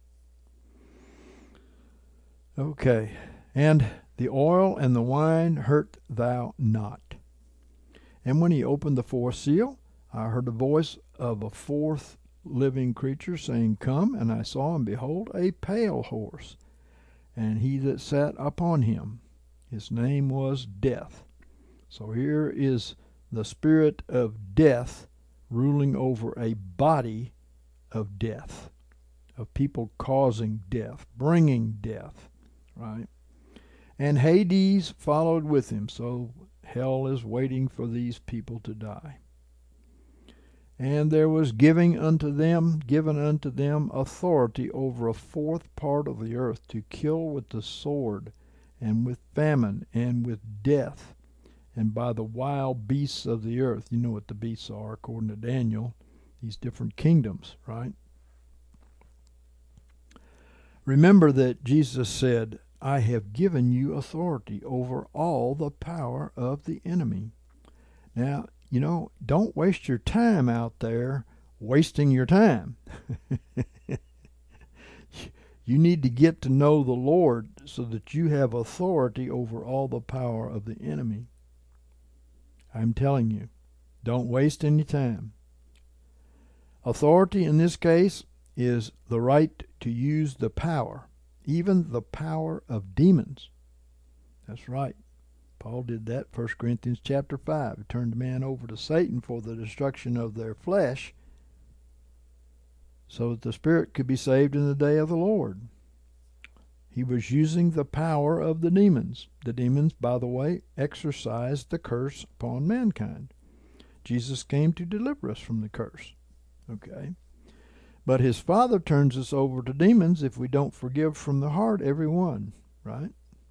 Okay. And the oil and the wine hurt thou not. And when he opened the fourth seal, I heard the voice of a fourth living creature saying, Come. And I saw, and behold, a pale horse. And he that sat upon him, his name was Death. So here is the spirit of death ruling over a body of death, of people causing death, bringing death, right? And Hades followed with him, so hell is waiting for these people to die. And there was giving unto them, given unto them authority over a fourth part of the earth to kill with the sword, and with famine, and with death, and by the wild beasts of the earth. You know what the beasts are, according to Daniel, these different kingdoms, right? Remember that Jesus said, I have given you authority over all the power of the enemy. Now, you know, don't waste your time out there wasting your time. You need to get to know the Lord so that you have authority over all the power of the enemy. I'm telling you, don't waste any time. Authority in this case is the right to use the power, even the power of demons. That's right. Paul did that, First Corinthians chapter five. He turned the man over to Satan for the destruction of their flesh so that the spirit could be saved in the day of the Lord. He was using the power of the demons. The demons, by the way, exercised the curse upon mankind. Jesus came to deliver us from the curse. Okay? But his Father turns us over to demons if we don't forgive from the heart every one, right?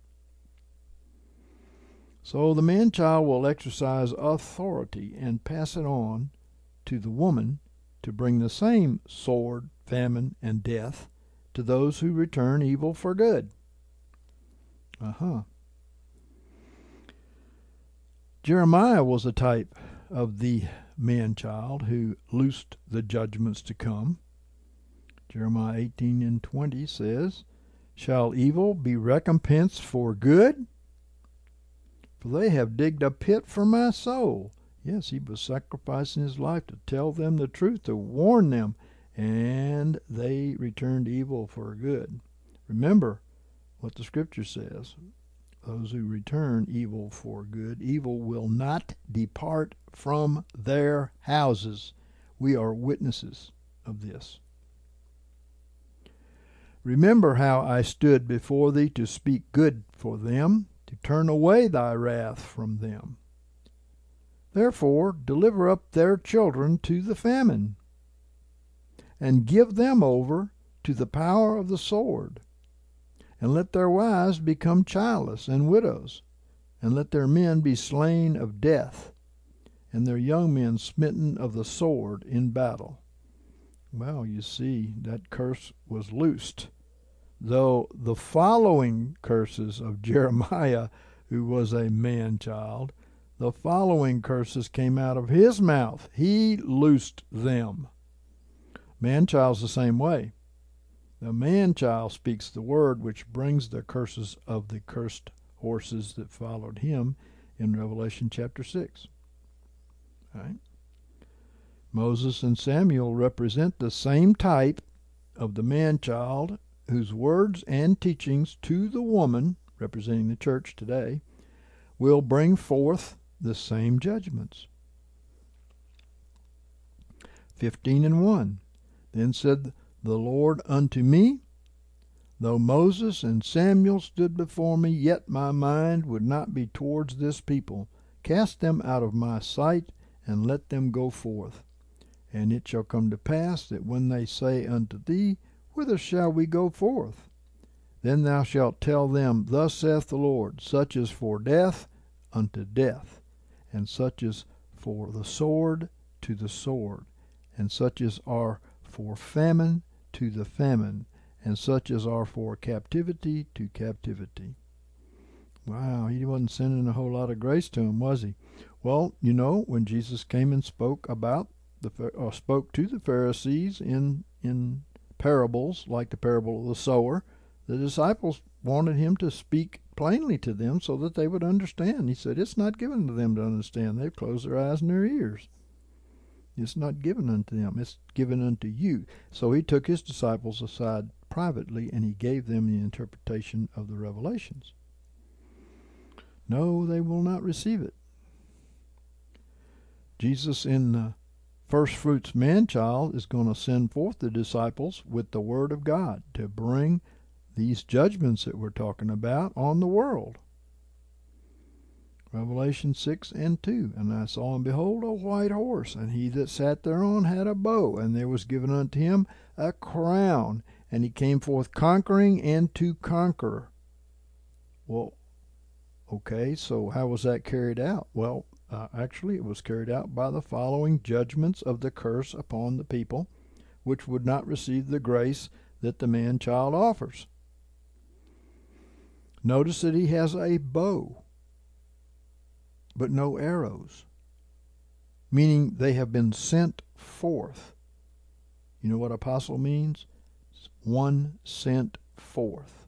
So the man-child will exercise authority and pass it on to the woman to bring the same sword, famine, and death to those who return evil for good. Uh-huh. Jeremiah was a type of the man-child who loosed the judgments to come. Jeremiah eighteen and twenty says, Shall evil be recompensed for good? For they have digged a pit for my soul. Yes, he was sacrificing his life to tell them the truth, to warn them, and they returned evil for good. Remember what the Scripture says. Those who return evil for good, evil will not depart from their houses. We are witnesses of this. Remember how I stood before thee to speak good for them, to turn away thy wrath from them. Therefore deliver up their children to the famine, and give them over to the power of the sword, and let their wives become childless and widows, and let their men be slain of death, and their young men smitten of the sword in battle. Well, you see, that curse was loosed, though the following curses of Jeremiah, who was a man-child, the following curses came out of his mouth. He loosed them. Man-child's the same way. The man-child speaks the word which brings the curses of the cursed horses that followed him in Revelation chapter six. Right? Moses and Samuel represent the same type of the man-child whose words and teachings to the woman, representing the church today, will bring forth the same judgments. fifteen and one. Then said the Lord unto me, though Moses and Samuel stood before me, yet my mind would not be towards this people. Cast them out of my sight, and let them go forth. And it shall come to pass that when they say unto thee, Whither shall we go forth? Then thou shalt tell them, Thus saith the Lord, such is for death unto death, and such is for the sword to the sword, and such as are for famine to the famine, and such as are for captivity to captivity. Wow, he wasn't sending a whole lot of grace to him, was he? Well, you know, when Jesus came and spoke about the or spoke to the Pharisees in in parables, like the parable of the sower, the disciples wanted him to speak plainly to them so that they would understand. He said, it's not given to them to understand. They've closed their eyes and their ears. It's not given unto them. It's given unto you. So he took his disciples aside privately, and he gave them the interpretation of the revelations. No, they will not receive it. Jesus in the first fruits man-child is going to send forth the disciples with the word of God to bring these judgments that we're talking about on the world. Revelation six and two. And I saw, and behold, a white horse, and he that sat thereon had a bow, and there was given unto him a crown, and he came forth conquering and to conquer. Well, okay, so how was that carried out? Well, uh, actually it was carried out by the following judgments of the curse upon the people, which would not receive the grace that the man-child offers. Notice that he has a bow, but no arrows, meaning they have been sent forth. You know what apostle means? One sent forth.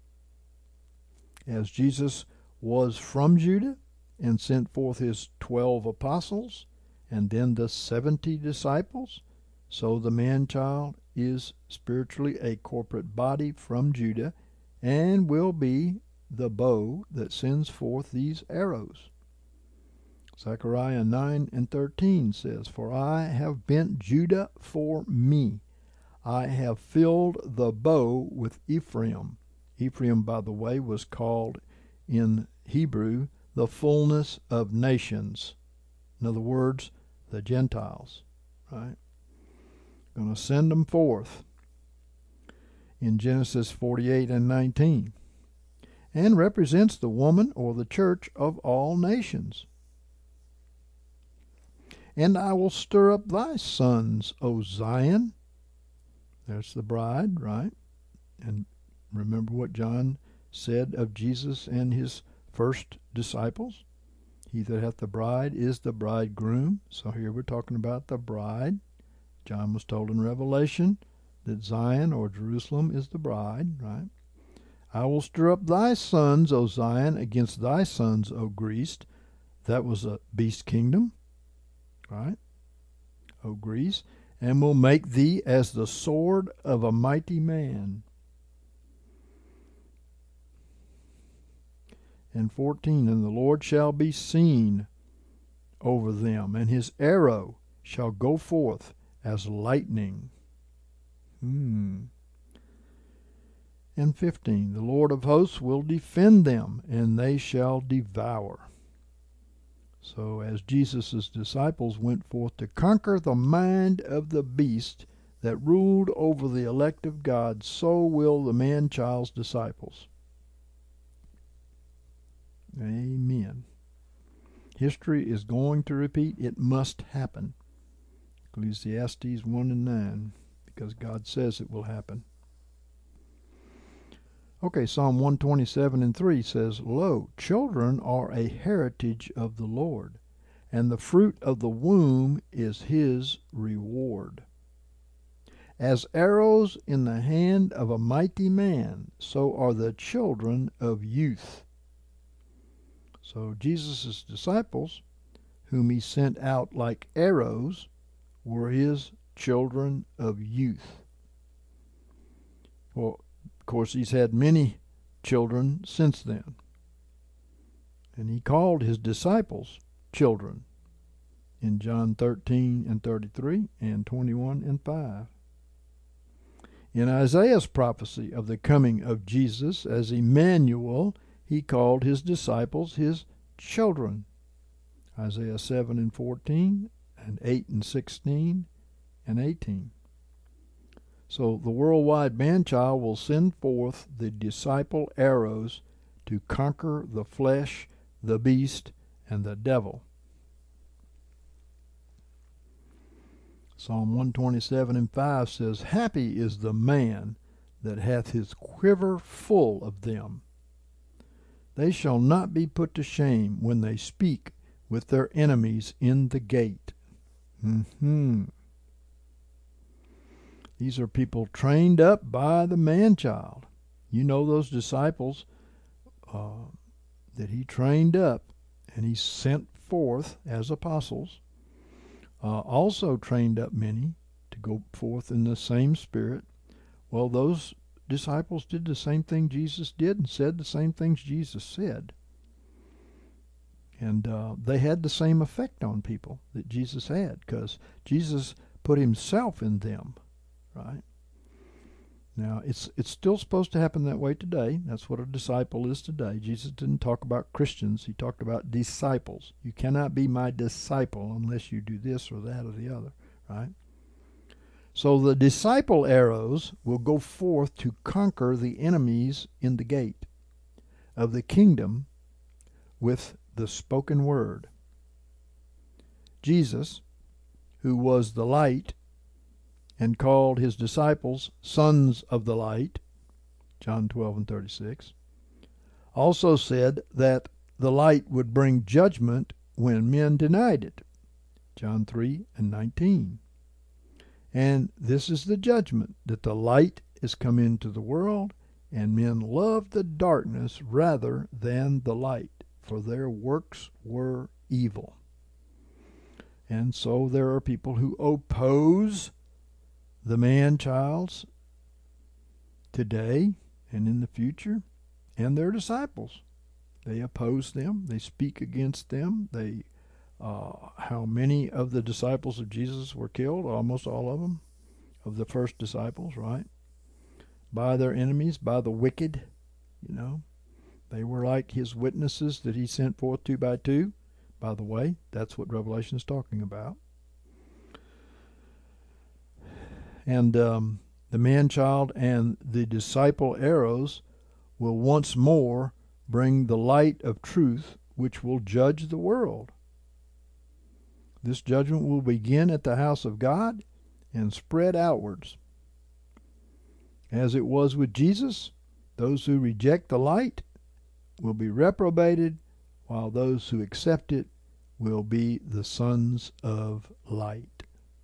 As Jesus was from Judah and sent forth his twelve apostles and then the seventy disciples, so the man-child is spiritually a corporate body from Judah and will be the bow that sends forth these arrows. Zechariah nine and thirteen says, For I have bent Judah for me. I have filled the bow with Ephraim. Ephraim, by the way, was called in Hebrew the fullness of nations. In other words, the Gentiles. Right? Going to send them forth in Genesis forty-eight and nineteen. And represents the woman or the church of all nations. And I will stir up thy sons, O Zion. There's the bride, right? And remember what John said of Jesus and his first disciples? He that hath the bride is the bridegroom. So here we're talking about the bride. John was told in Revelation that Zion or Jerusalem is the bride, right? I will stir up thy sons, O Zion, against thy sons, O Greece. That was a beast kingdom. Right? O Greece, and will make thee as the sword of a mighty man. And fourteen, and the Lord shall be seen over them, and his arrow shall go forth as lightning. Hmm. And fifteen, the Lord of hosts will defend them, and they shall devour. So as Jesus' disciples went forth to conquer the mind of the beast that ruled over the elect of God, so will the man-child's disciples. Amen. History is going to repeat. It must happen. Ecclesiastes one and nine, because God says it will happen. Okay, Psalm one twenty-seven and three says, Lo, children are a heritage of the Lord, and the fruit of the womb is his reward. As arrows in the hand of a mighty man, so are the children of youth. So Jesus' disciples, whom he sent out like arrows, were his children of youth. Well, of course, he's had many children since then. And he called his disciples children in John thirteen and thirty-three and twenty-one and five. In Isaiah's prophecy of the coming of Jesus as Emmanuel, he called his disciples his children. Isaiah seven and fourteen and eight and sixteen and eighteen. So the worldwide man-child will send forth the disciple arrows to conquer the flesh, the beast, and the devil. Psalm one twenty-seven and five says, Happy is the man that hath his quiver full of them. They shall not be put to shame when they speak with their enemies in the gate. Mm-hmm. These are people trained up by the man-child. You know those disciples uh, that he trained up and he sent forth as apostles. Uh, also trained up many to go forth in the same spirit. Well, those disciples did the same thing Jesus did and said the same things Jesus said. And uh, they had the same effect on people that Jesus had, because Jesus put himself in them, right? Now, it's it's still supposed to happen that way today. That's what a disciple is today. Jesus didn't talk about Christians. He talked about disciples. You cannot be my disciple unless you do this or that or the other, right? So the disciple arrows will go forth to conquer the enemies in the gate of the kingdom with the spoken word. Jesus, who was the light and called his disciples sons of the light, John twelve and thirty-six, also said that the light would bring judgment when men denied it, John three and nineteen. And this is the judgment, that the light is come into the world, and men loved the darkness rather than the light, for their works were evil. And so there are people who oppose the man-childs today and in the future, and their disciples. They oppose them. They speak against them. They, uh, how many of the disciples of Jesus were killed? Almost all of them, of the first disciples, right? By their enemies, by the wicked, you know. They were like his witnesses that he sent forth two by two. By the way, that's what Revelation is talking about. And um, the man-child and the disciple arrows will once more bring the light of truth, which will judge the world. This judgment will begin at the house of God and spread outwards. As it was with Jesus, those who reject the light will be reprobated, while those who accept it will be the sons of light.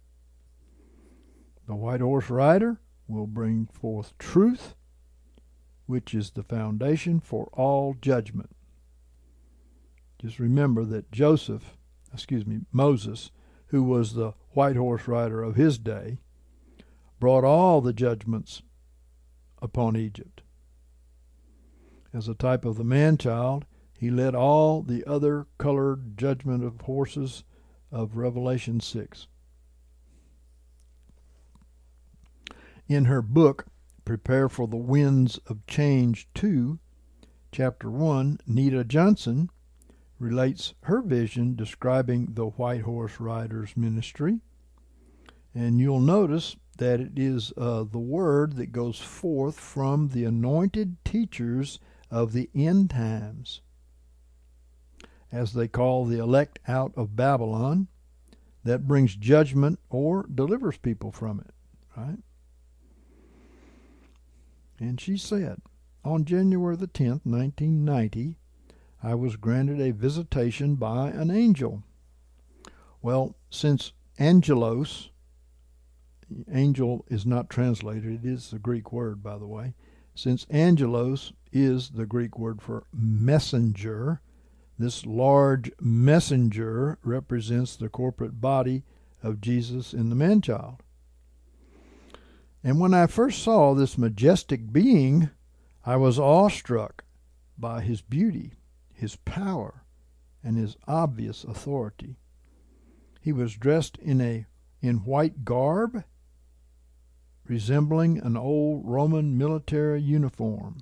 The white horse rider will bring forth truth, which is the foundation for all judgment. Just remember that Joseph, excuse me, Moses, who was the white horse rider of his day, brought all the judgments upon Egypt. As a type of the man-child, he led all the other colored judgment of horses of Revelation six. In her book, Prepare for the Winds of Change two, Chapter one, Nita Johnson relates her vision describing the white horse rider's ministry. And you'll notice that it is uh, the word that goes forth from the anointed teachers of the end times. as they call the elect out of Babylon, that brings judgment or delivers people from it, right? And she said, on January the tenth, nineteen ninety, I was granted a visitation by an angel. Well, since angelos, angel is not translated, it is the Greek word, by the way. Since angelos is the Greek word for messenger, this large messenger represents the corporate body of Jesus in the man-child. And when I first saw this majestic being, I was awestruck by his beauty, his power, and his obvious authority. He was dressed in a in white garb, resembling an old Roman military uniform.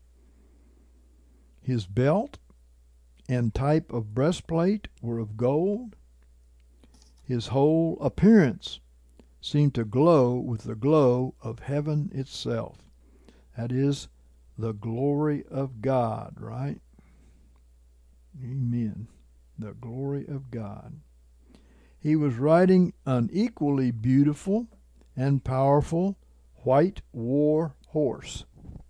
His belt and type of breastplate were of gold. His whole appearance seemed to glow with the glow of heaven itself. That is, the glory of God, right? Amen. The glory of God. He was riding an equally beautiful and powerful white war horse.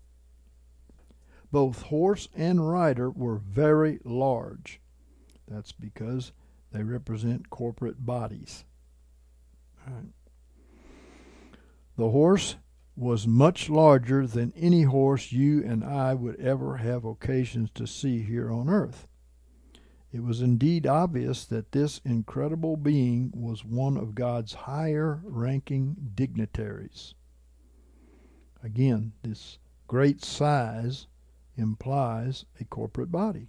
Both horse and rider were very large. That's because they represent corporate bodies. Right. The horse was much larger than any horse you and I would ever have occasions to see here on earth. It was indeed obvious that this incredible being was one of God's higher-ranking dignitaries. Again, this great size implies a corporate body.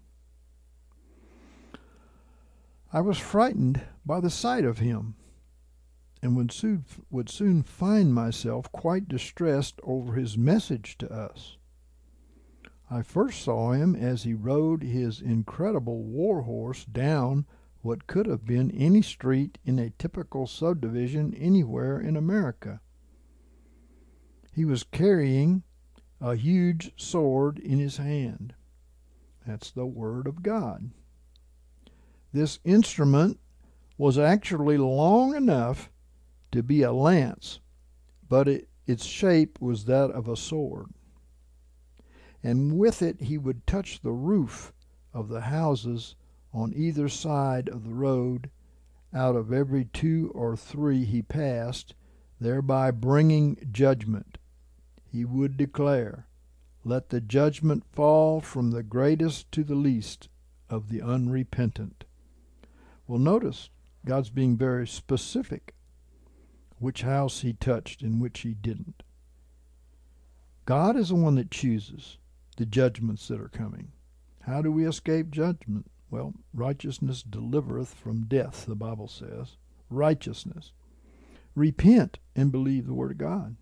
I was frightened by the sight of him, and would soon, would soon find myself quite distressed over his message to us. I first saw him as he rode his incredible war horse down what could have been any street in a typical subdivision anywhere in America. He was carrying a huge sword in his hand. That's the Word of God. This instrument was actually long enough to be a lance, but it, its shape was that of a sword. And with it he would touch the roof of the houses on either side of the road out of every two or three he passed, thereby bringing judgment. He would declare, "Let the judgment fall from the greatest to the least of the unrepentant." Well, notice God's being very specific which house he touched and which he didn't. God is the one that chooses the judgments that are coming. How do we escape judgment? Well, righteousness delivereth from death, the Bible says. Righteousness. Repent and believe the Word of God.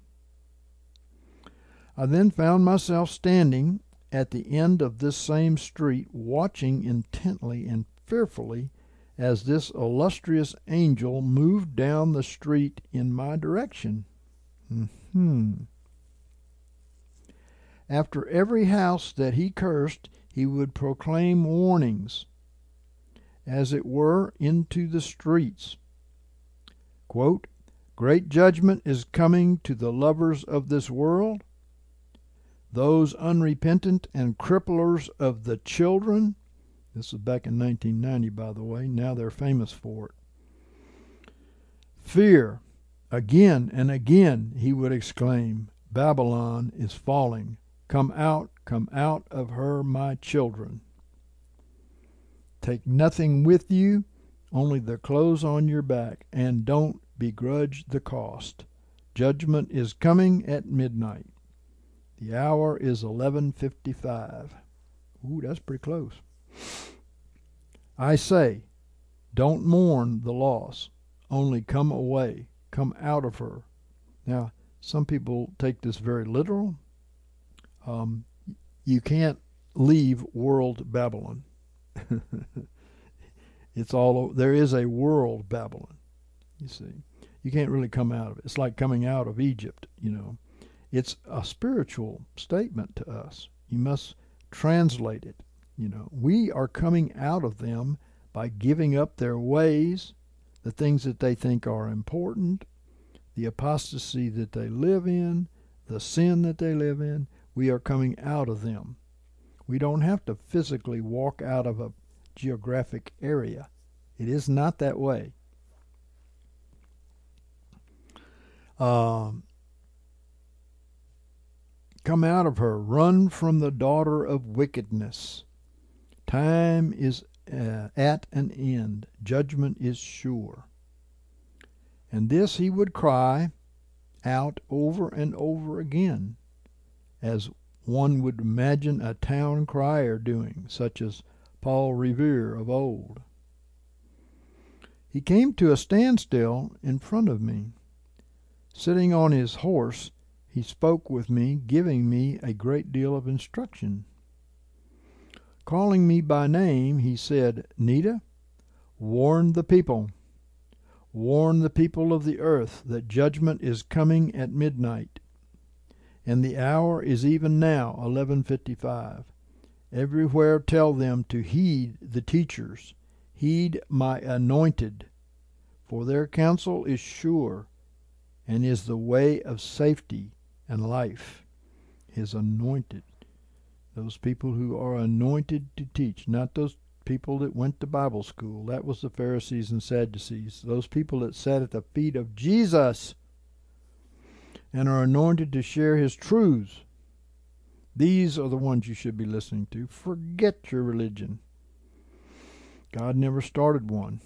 I then found myself standing at the end of this same street, watching intently and fearfully as this illustrious angel moved down the street in my direction. Mm-hmm. After every house that he cursed, he would proclaim warnings, as it were, into the streets. Quote, "Great judgment is coming to the lovers of this world, those unrepentant and cripplers of the children." This was back in nineteen ninety, by the way. Now they're famous for it. "Fear, again and again," he would exclaim, "Babylon is falling. Come out, come out of her, my children. Take nothing with you, only the clothes on your back, and don't begrudge the cost. Judgment is coming at midnight. The hour is eleven fifty-five. Ooh, that's pretty close. I say, don't mourn the loss, only come away, come out of her." Now, some people take this very literal. Um, you can't leave world Babylon. It's all, there is a world Babylon, you see. You can't really come out of it. It's like coming out of Egypt, you know. It's a spiritual statement to us. You must translate it. You know, we are coming out of them by giving up their ways, the things that they think are important, the apostasy that they live in, the sin that they live in. We are coming out of them. We don't have to physically walk out of a geographic area. It is not that way. Um, come out of her. Run from the daughter of wickedness. Time is uh, at an end. Judgment is sure. And this he would cry out over and over again, as one would imagine a town crier doing, such as Paul Revere of old. He came to a standstill in front of me. Sitting on his horse, he spoke with me, giving me a great deal of instruction. Calling me by name, he said, "Nita, warn the people. Warn the people of the earth that judgment is coming at midnight. And the hour is even now, eleven fifty-five. Everywhere tell them to heed the teachers, heed my anointed, for their counsel is sure, and is the way of safety and life." His anointed. Those people who are anointed to teach, not those people that went to Bible school. That was the Pharisees and Sadducees. Those people that sat at the feet of Jesus and are anointed to share his truths. These are the ones you should be listening to. Forget your religion. God never started one.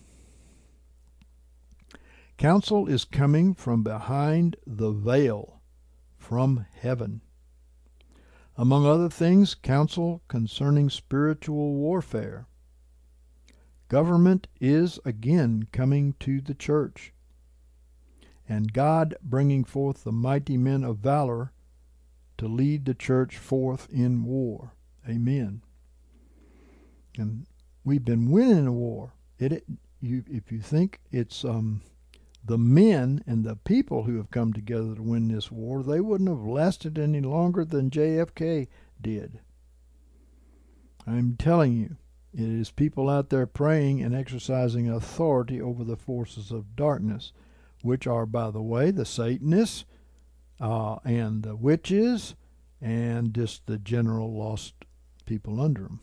Counsel is coming from behind the veil, from heaven. Among other things, counsel concerning spiritual warfare. Government is again coming to the church, and God bringing forth the mighty men of valor to lead the church forth in war. Amen. And we've been winning the war. It, it you, if you think it's um, the men and the people who have come together to win this war, they wouldn't have lasted any longer than J F K did. I'm telling you, it is people out there praying and exercising authority over the forces of darkness, which are, by the way, the Satanists uh, and the witches and just the general lost people under them.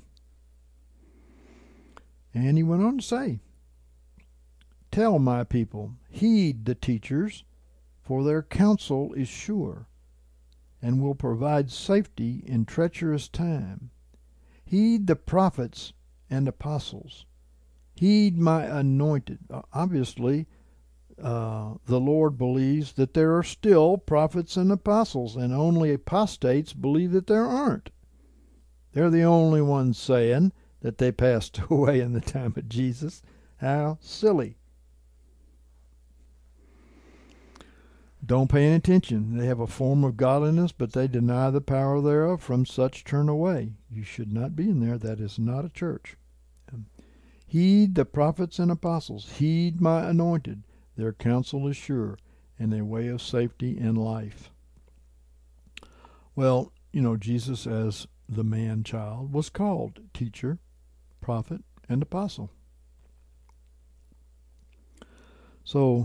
And he went on to say, "Tell my people, heed the teachers, for their counsel is sure, and will provide safety in treacherous time. Heed the prophets and apostles. Heed my anointed." Uh, obviously, uh, the Lord believes that there are still prophets and apostles, and only apostates believe that there aren't. They're the only ones saying that they passed away in the time of Jesus. How silly. Don't pay any attention. They have a form of godliness, but they deny the power thereof. From such turn away. You should not be in there. That is not a church. Heed the prophets and apostles. Heed my anointed. Their counsel is sure, and a way of safety and life. Well, you know, Jesus as the man-child was called teacher, prophet, and apostle. So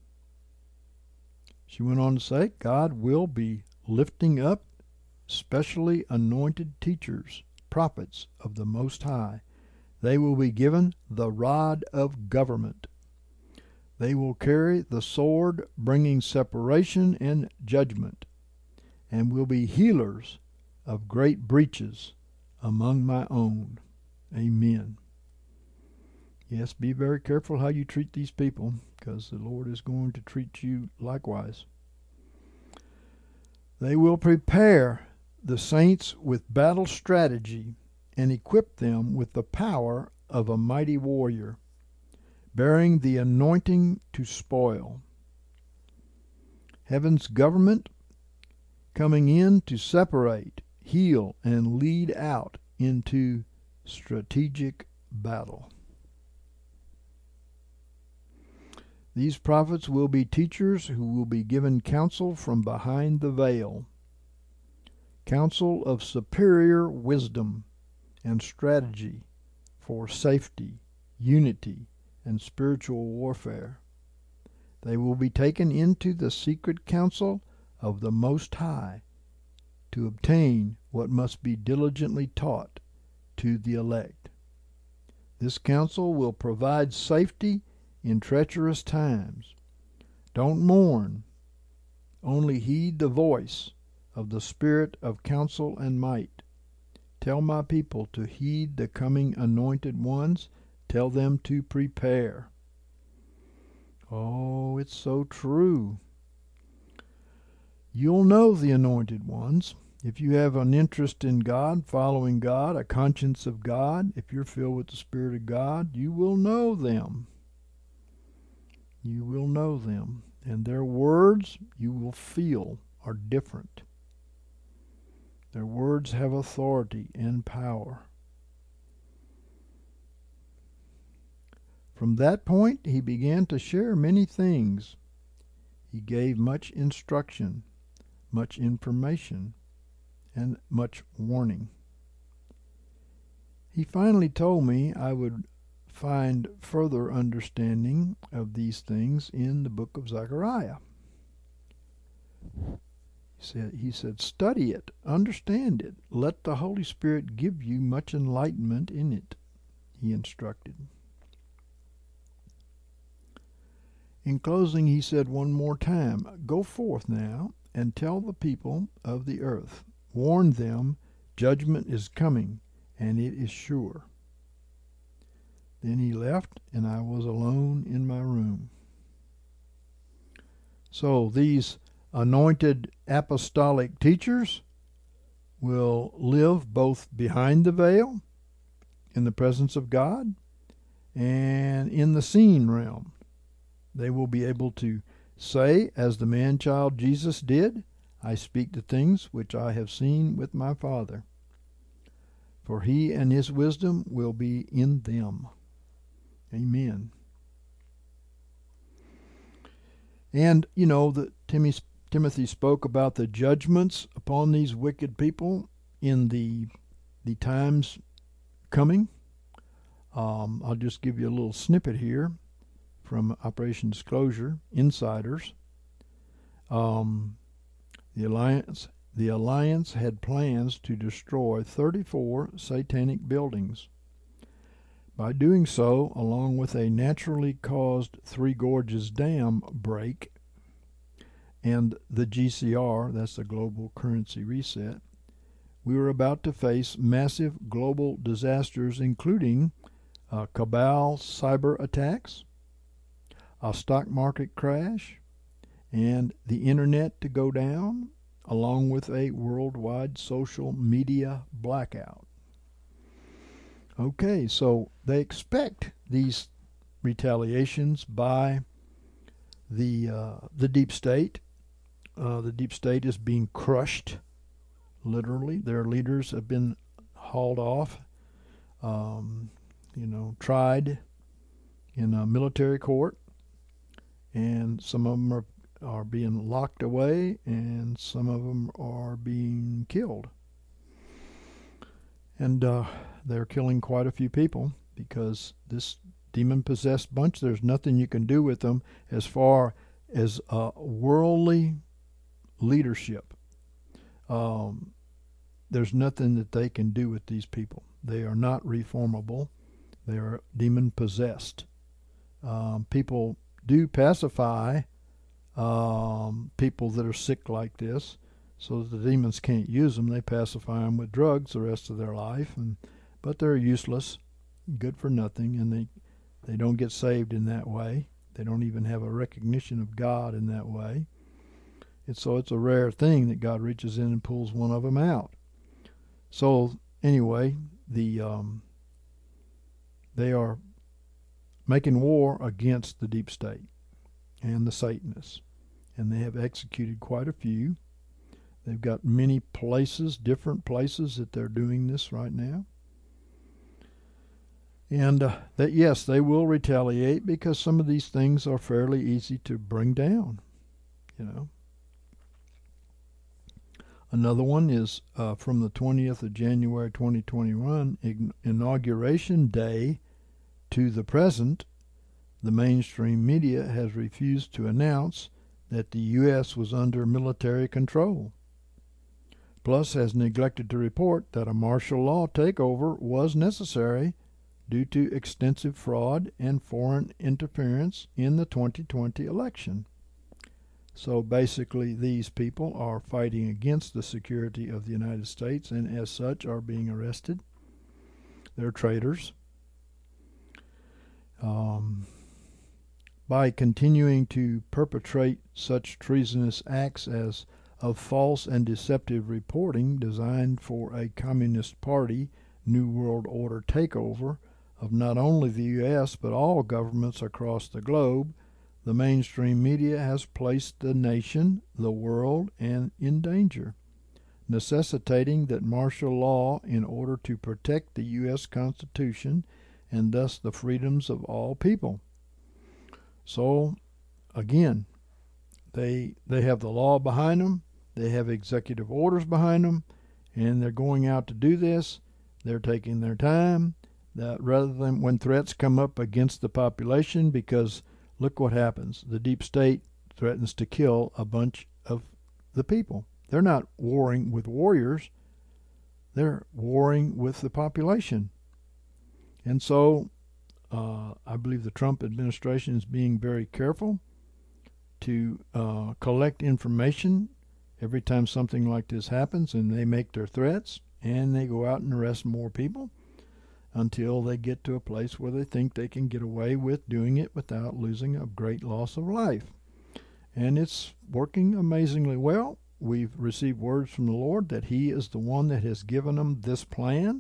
she went on to say, God will be lifting up specially anointed teachers, prophets of the Most High. They will be given the rod of government. They will carry the sword, bringing separation and judgment, and will be healers of great breaches among my own. Amen. Yes, be very careful how you treat these people, because the Lord is going to treat you likewise. They will prepare the saints with battle strategy and equip them with the power of a mighty warrior, bearing the anointing to spoil. Heaven's government coming in to separate, heal, and lead out into strategic battle. These prophets will be teachers who will be given counsel from behind the veil, counsel of superior wisdom and strategy for safety, unity, and spiritual warfare. They will be taken into the secret counsel of the Most High to obtain what must be diligently taught to the elect. This counsel will provide safety in treacherous times. Don't mourn, only heed the voice of the Spirit of counsel and might. Tell my people to heed the coming anointed ones. Tell them to prepare. Oh, it's so true. You'll know the anointed ones. If you have an interest in God, following God, a conscience of God, if you're filled with the Spirit of God, you will know them. You will know them. And their words, you will feel, are different. Their words have authority and power. From that point, he began to share many things. He gave much instruction, much information, and much warning. He finally told me I would find further understanding of these things in the book of Zechariah. He said, he said, study it, understand it, let the Holy Spirit give you much enlightenment in it, he instructed. In closing, he said one more time, go forth now and tell the people of the earth, warn them, judgment is coming, and it is sure. Then he left, and I was alone in my room. So these anointed apostolic teachers will live both behind the veil, in the presence of God, and in the seen realm. They will be able to say, as the man-child Jesus did, I speak the things which I have seen with my Father. For he and his wisdom will be in them. Amen. And, you know, that Timothy spoke about the judgments upon these wicked people in the, the times coming. Um, I'll just give you a little snippet here from Operation Disclosure, Insiders. Um, the Alliance the Alliance had plans to destroy thirty-four satanic buildings. By doing so, along with a naturally caused Three Gorges Dam break and the G C R, that's the Global Currency Reset, we were about to face massive global disasters, including uh, cabal cyber attacks, a stock market crash, and the internet to go down, along with a worldwide social media blackout. Okay, so they expect these retaliations by the uh, the deep state. Uh, the deep state is being crushed, literally. Their leaders have been hauled off, um, you know, tried in a military court, and some of them are, are being locked away, and some of them are being killed. And uh, they're killing quite a few people because this demon-possessed bunch, there's nothing you can do with them as far as uh, worldly leadership. Um, there's nothing that they can do with these people. They are not reformable. They are demon-possessed. Um, people do pacify um, people that are sick like this, so that the demons can't use them. They pacify them with drugs the rest of their life, and but they're useless, good for nothing, and they they don't get saved in that way. They don't even have a recognition of God in that way. It's so it's a rare thing that God reaches in and pulls one of them out. So anyway, the um, they are making war against the deep state and the Satanists, and they have executed quite a few. They've got many places, different places that they're doing this right now. And uh, that, yes, they will retaliate because some of these things are fairly easy to bring down, you know. Another one is uh, from the twentieth of January twenty twenty-one, ig- Inauguration Day to the present, the mainstream media has refused to announce that the U S was under military control. Plus has neglected to report that a martial law takeover was necessary due to extensive fraud and foreign interference in the twenty twenty election. So basically, these people are fighting against the security of the United States and as such are being arrested. They're traitors. Um, by continuing to perpetrate such treasonous acts as of false and deceptive reporting designed for a Communist Party New World Order takeover of not only the U S but all governments across the globe, the mainstream media has placed the nation, the world, and in danger, necessitating that martial law in order to protect the U S Constitution and thus the freedoms of all people. So, again, they they have the law behind them, they have executive orders behind them, and they're going out to do this. They're taking their time, that rather than when threats come up against the population, because look what happens. The deep state threatens to kill a bunch of the people. They're not warring with warriors. They're warring with the population. And so uh, I believe the Trump administration is being very careful to uh, collect information every time something like this happens, and they make their threats, and they go out and arrest more people until they get to a place where they think they can get away with doing it without losing a great loss of life. And it's working amazingly well. We've received words from the Lord that He is the one that has given them this plan,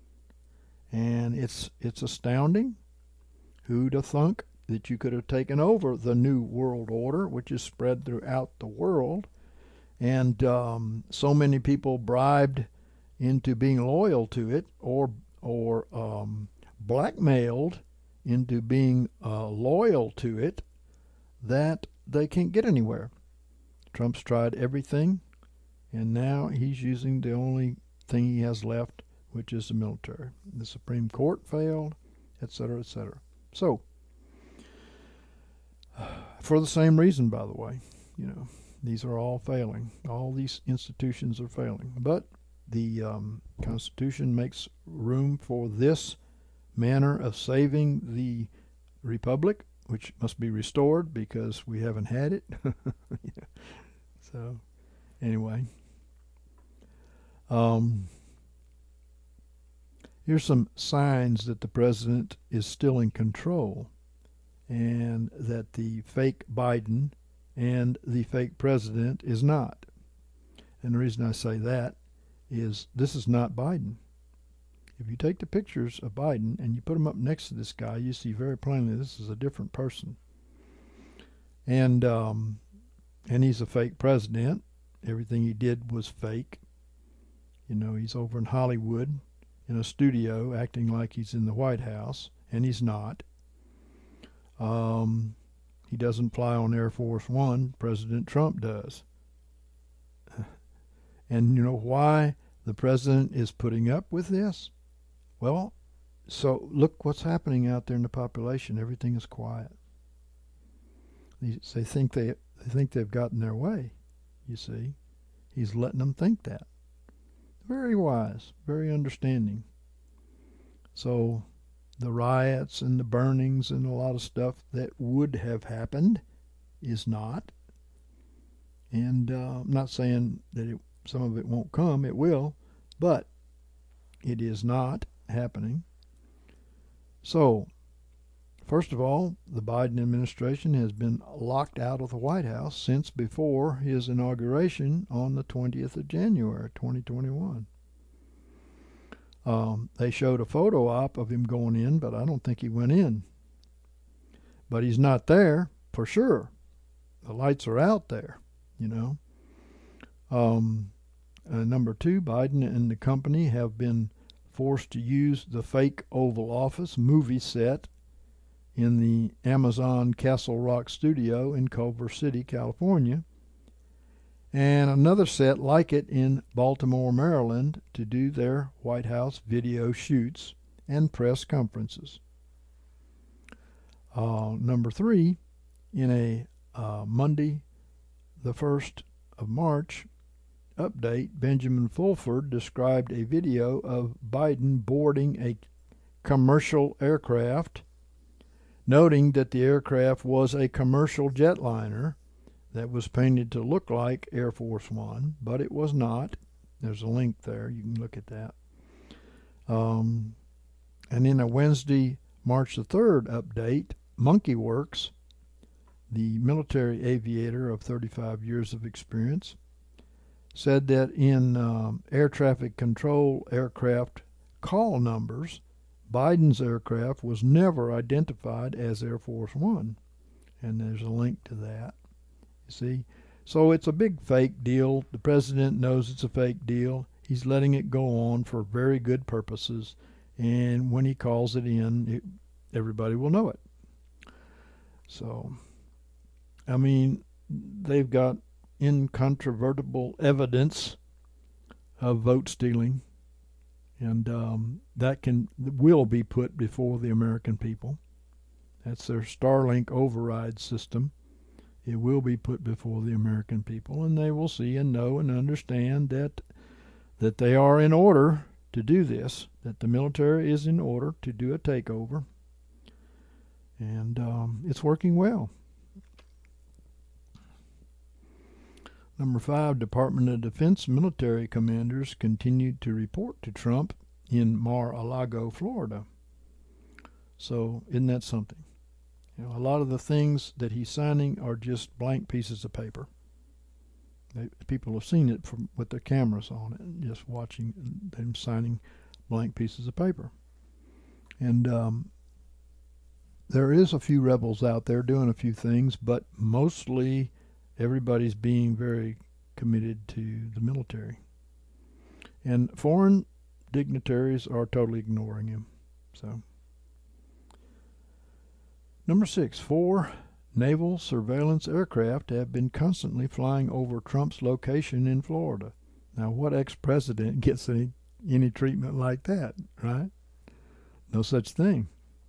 and it's it's astounding. Who'd have thunk that you could have taken over the New World Order, which is spread throughout the world, and um, so many people bribed into being loyal to it, or or um, blackmailed into being uh, loyal to it, that they can't get anywhere. Trump's tried everything, and now he's using the only thing he has left, which is the military. The Supreme Court failed, et cetera, et cetera. So, for the same reason, by the way, you know, these are all failing. All these institutions are failing. But the um, Constitution makes room for this manner of saving the republic, which must be restored because we haven't had it. Yeah. So, anyway, um, here's some signs that the president is still in control, and that the fake Biden and the fake president is not. And the reason I say that is this is not Biden. If you take the pictures of Biden and you put them up next to this guy, you see very plainly this is a different person. And um, and he's a fake president. Everything he did was fake. You know, he's over in Hollywood in a studio acting like he's in the White House, and he's not. Um, he doesn't fly on Air Force One. President Trump does. And you know why the president is putting up with this? Well, so look what's happening out there in the population. Everything is quiet. They, they think they they think they've gotten their way. You see, he's letting them think that. Very wise, very understanding. So the riots and the burnings and a lot of stuff that would have happened is not. And uh, I'm not saying that it, some of it won't come. It will, but it is not happening. So, first of all, the Biden administration has been locked out of the White House since before his inauguration on the twentieth of January, twenty twenty-one. Um, they showed a photo op of him going in, but I don't think he went in. But he's not there for sure. The lights are out there, you know. Um, uh, number two, Biden and the company have been forced to use the fake Oval Office movie set in the Amazon Castle Rock studio in Culver City, California. and another set like it in Baltimore, Maryland, to do their White House video shoots and press conferences. Uh, number three, in a uh, Monday, the first of March update, Benjamin Fulford described a video of Biden boarding a commercial aircraft, noting that the aircraft was a commercial jetliner that was painted to look like Air Force One, but it was not. There's a link there. You can look at that. Um, and in a Wednesday, March the third update, Monkey Works, the military aviator of thirty-five years of experience, said that in um, air traffic control aircraft call numbers, Biden's aircraft was never identified as Air Force One. And there's a link to that. You see? So it's a big fake deal. The president knows it's a fake deal. He's letting it go on for very good purposes. And when he calls it in, it, everybody will know it. So, I mean, they've got incontrovertible evidence of vote stealing. And um, that can will be put before the American people. That's their Starlink override system. It will be put before the American people, and they will see and know and understand that that they are in order to do this, that the military is in order to do a takeover, and um, it's working well. Number five, Department of Defense military commanders continued to report to Trump in Mar-a-Lago, Florida. So isn't that something? You know, a lot of the things that he's signing are just blank pieces of paper. They, people have seen it from with their cameras on it, and just watching them signing blank pieces of paper. And um, there is a few rebels out there doing a few things, but mostly everybody's being very committed to the military. And foreign dignitaries are totally ignoring him. So. Number six, four naval surveillance aircraft have been constantly flying over Trump's location in Florida. Now, what ex-president gets any, any treatment like that, right? No such thing.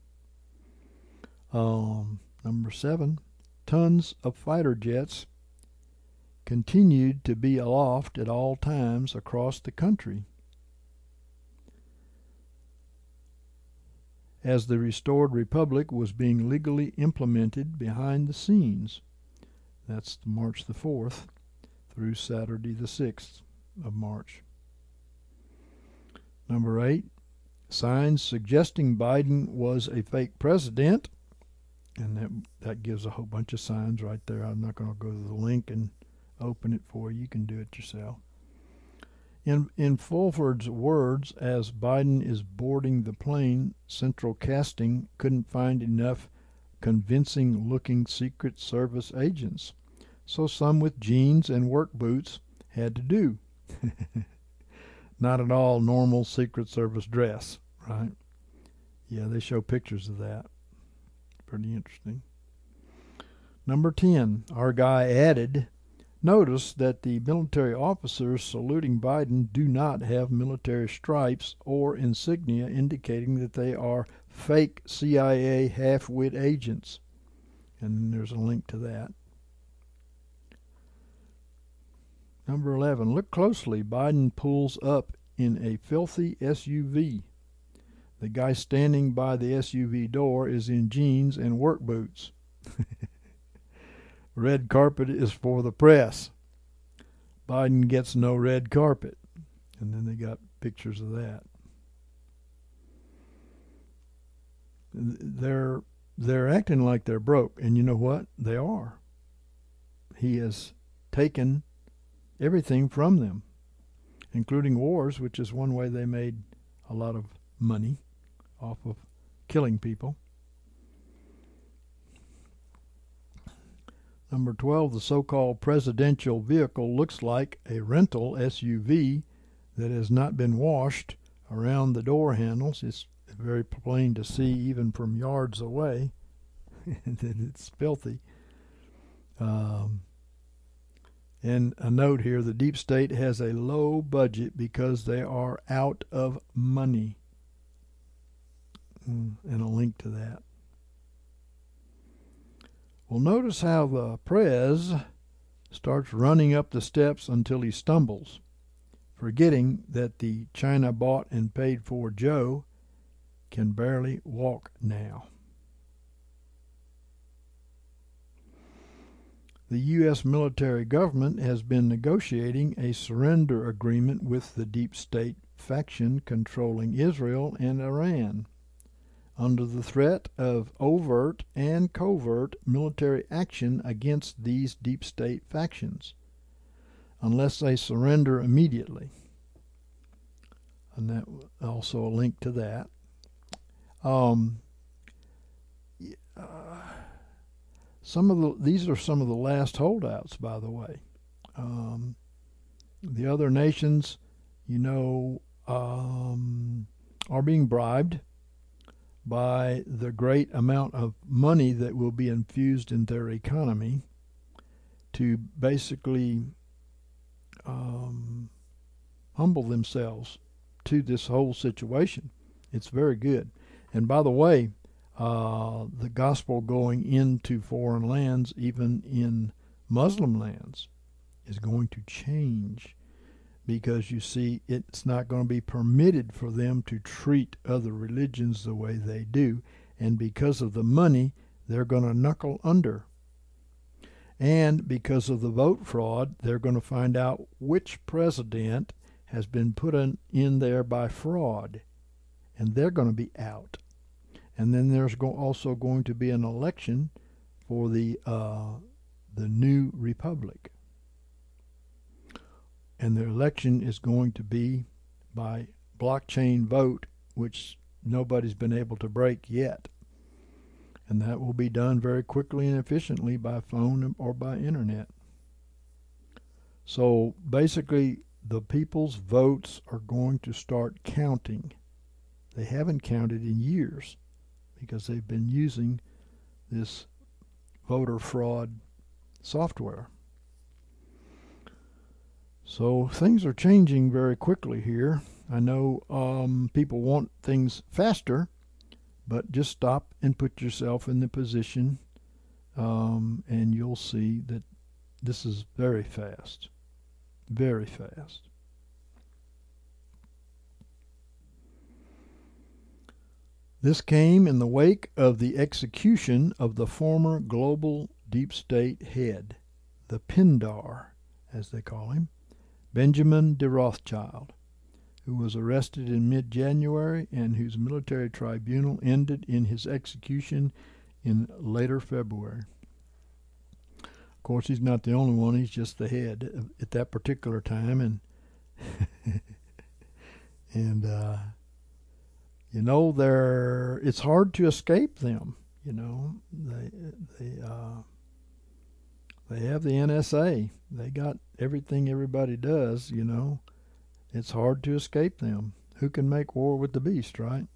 Um, number seven, tons of fighter jets continued to be aloft at all times across the country as the restored republic was being legally implemented behind the scenes. That's March the fourth through Saturday the sixth of March. Number eight, signs suggesting Biden was a fake president. And that, that gives a whole bunch of signs right there. I'm not going to go to the link and open it for you. You can do it yourself. In, in Fulford's words, as Biden is boarding the plane, Central Casting couldn't find enough convincing-looking Secret Service agents, so some with jeans and work boots had to do. Not at all normal Secret Service dress, right? Yeah, they show pictures of that. Pretty interesting. Number ten, our guy added, notice that the military officers saluting Biden do not have military stripes or insignia indicating that they are fake C I A half-wit agents. And there's a link to that. Number eleven, look closely. Biden pulls up in a filthy S U V. The guy standing by the S U V door is in jeans and work boots. Red carpet is for the press. Biden gets no red carpet. And then they got pictures of that. They're they're acting like they're broke, and you know what? They are. He has taken everything from them, including wars, which is one way they made a lot of money off of killing people. Number twelve, the so-called presidential vehicle looks like a rental S U V that has not been washed around the door handles. It's very plain to see even from yards away that it's filthy. Um, And a note here, the deep state has a low budget because they are out of money. And a link to that. Well, notice how the Prez starts running up the steps until he stumbles, forgetting that the China bought and paid for Joe can barely walk now. The U S military government has been negotiating a surrender agreement with the deep state faction controlling Israel and Iran, under the threat of overt and covert military action against these deep state factions, unless they surrender immediately. And that also a link to that. Um, uh, some of the these are some of the last holdouts, by the way. Um, the other nations, you know, um, are being bribed by the great amount of money that will be infused in their economy to basically um, humble themselves to this whole situation. It's very good. And by the way, uh, the gospel going into foreign lands, even in Muslim lands, is going to change, because you see, it's not going to be permitted for them to treat other religions the way they do, and because of the money, they're going to knuckle under. And because of the vote fraud, they're going to find out which president has been put in, in there by fraud, and they're going to be out. And then there's go- also going to be an election for the uh, the new republic. And the election is going to be by blockchain vote, which nobody's been able to break yet. And that will be done very quickly and efficiently by phone or by internet. So basically, the people's votes are going to start counting. They haven't counted in years because they've been using this voter fraud software. So things are changing very quickly here. I know um, people want things faster, but just stop and put yourself in the position, um, and you'll see that this is very fast, very fast. This came in the wake of the execution of the former global deep state head, the Pindar, as they call him, Benjamin de Rothschild, who was arrested in mid-January and whose military tribunal ended in his execution in later February. Of course, he's not the only one. He's just the head at that particular time, and and uh, you know, they're it's hard to escape them. You know, they they uh, they have the N S A. They got everything everybody does. You know, it's hard to escape them. Who can make war with the beast, right?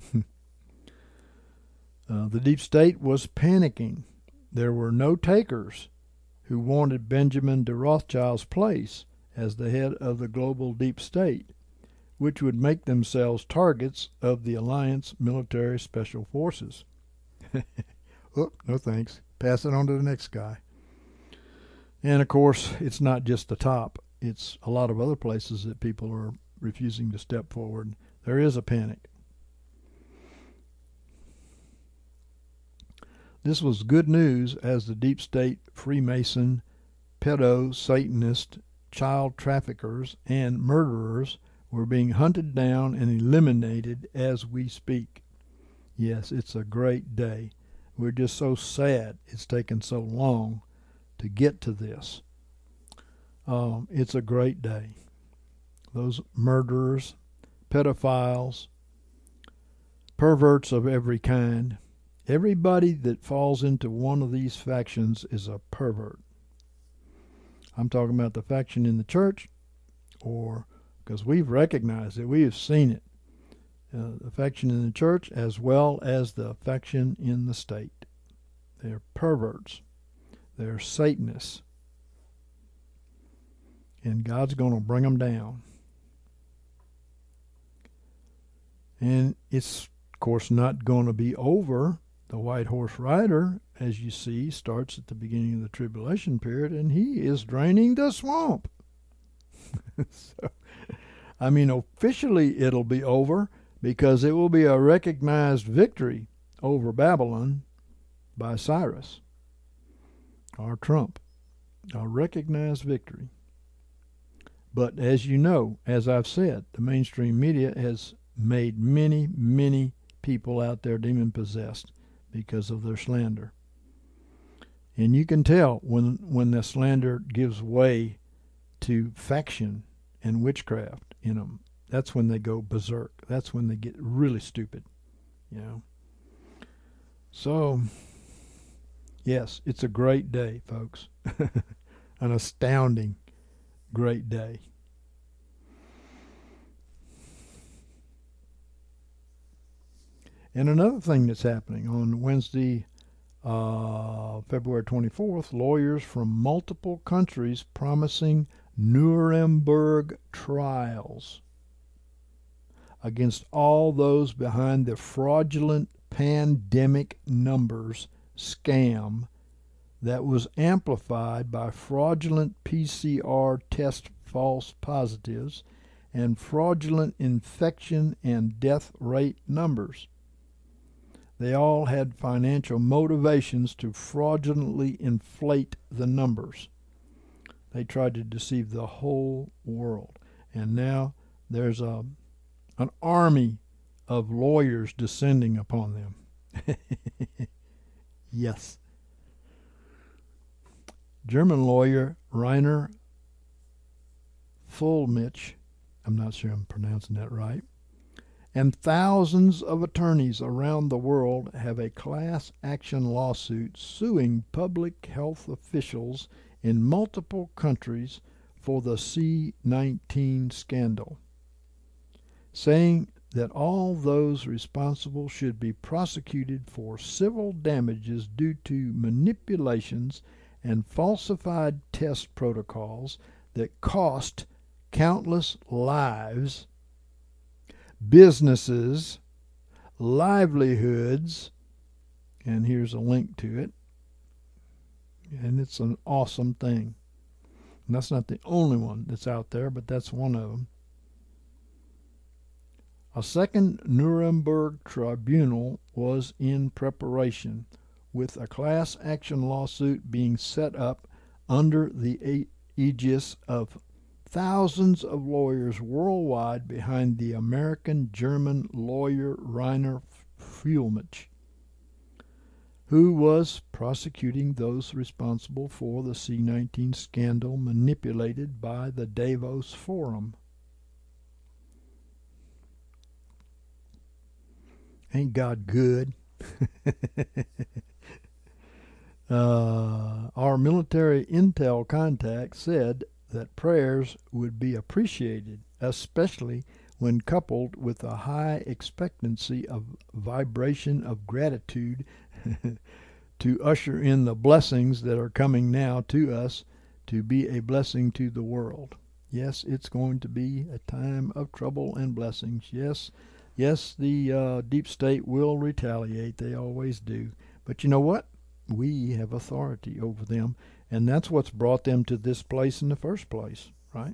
uh, the deep state was panicking. There were no takers who wanted Benjamin de Rothschild's place as the head of the global deep state, which would make themselves targets of the Alliance military special forces. Oh, no thanks. Pass it on to the next guy. And, of course, it's not just the top. It's a lot of other places that people are refusing to step forward. There is a panic. This was good news as the deep state Freemason, pedo, Satanist, child traffickers, and murderers were being hunted down and eliminated as we speak. Yes, it's a great day. We're just so sad it's taken so long to get to this. Um, it's a great day. Those murderers, pedophiles, perverts of every kind, everybody that falls into one of these factions is a pervert. I'm talking about the faction in the church, or because we've recognized it, we have seen it. Uh, the faction in the church as well as the faction in the state. They're perverts. They're Satanists. And God's going to bring them down. And it's, of course, not going to be over. The white horse rider, as you see, starts at the beginning of the tribulation period, and he is draining the swamp. So, I mean, officially it'll be over because it will be a recognized victory over Babylon by Cyrus or Trump. A recognized victory. But as you know, as I've said, the mainstream media has made many, many people out there demon-possessed because of their slander. And you can tell when when the slander gives way to faction and witchcraft in them. That's when they go berserk. That's when they get really stupid, you know. So, yes, it's a great day, folks. An astounding great day. And another thing that's happening on Wednesday, uh, February twenty-fourth, lawyers from multiple countries promising Nuremberg trials against all those behind the fraudulent pandemic numbers scam that was amplified by fraudulent P C R test false positives and fraudulent infection and death rate numbers. They all had financial motivations to fraudulently inflate the numbers. They tried to deceive the whole world. And now there's a, an army of lawyers descending upon them. Yes. German lawyer Rainer Fulmich, I'm not sure I'm pronouncing that right, and thousands of attorneys around the world have a class action lawsuit suing public health officials in multiple countries for the C nineteen scandal, saying that all those responsible should be prosecuted for civil damages due to manipulations and falsified test protocols that cost countless lives, businesses, livelihoods, and here's a link to it, and it's an awesome thing. And that's not the only one that's out there, but that's one of them. A second Nuremberg tribunal was in preparation, with a class action lawsuit being set up under the aegis of thousands of lawyers worldwide behind the American-German lawyer Rainer Fulmich, who was prosecuting those responsible for the C nineteen scandal manipulated by the Davos Forum. Ain't God good? uh, our military intel contact said that prayers would be appreciated, especially when coupled with a high expectancy of vibration of gratitude to usher in the blessings that are coming now to us to be a blessing to the world. Yes, it's going to be a time of trouble and blessings. Yes, yes, the uh, deep state will retaliate. They always do. But you know what? We have authority over them. And that's what's brought them to this place in the first place, right?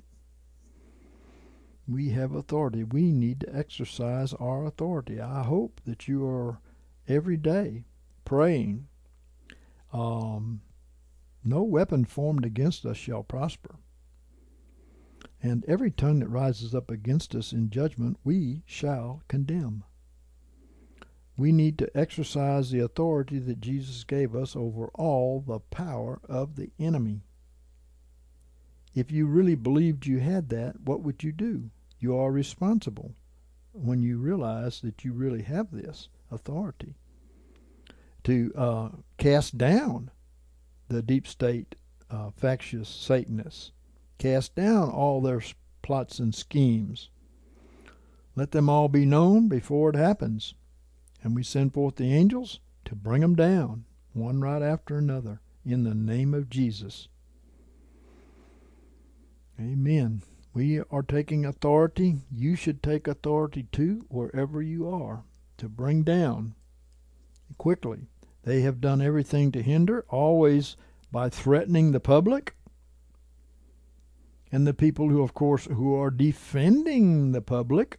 We have authority. We need to exercise our authority. I hope that you are every day praying, um, no weapon formed against us shall prosper. And every tongue that rises up against us in judgment, we shall condemn. We need to exercise the authority that Jesus gave us over all the power of the enemy. If you really believed you had that, what would you do? You are responsible when you realize that you really have this authority to uh, cast down the deep state uh, factious Satanists, cast down all their plots and schemes. Let them all be known before it happens. And we send forth the angels to bring them down, one right after another, in the name of Jesus. Amen. We are taking authority. You should take authority too, wherever you are, to bring down quickly. They have done everything to hinder, always by threatening the public and the people who, of course, who are defending the public,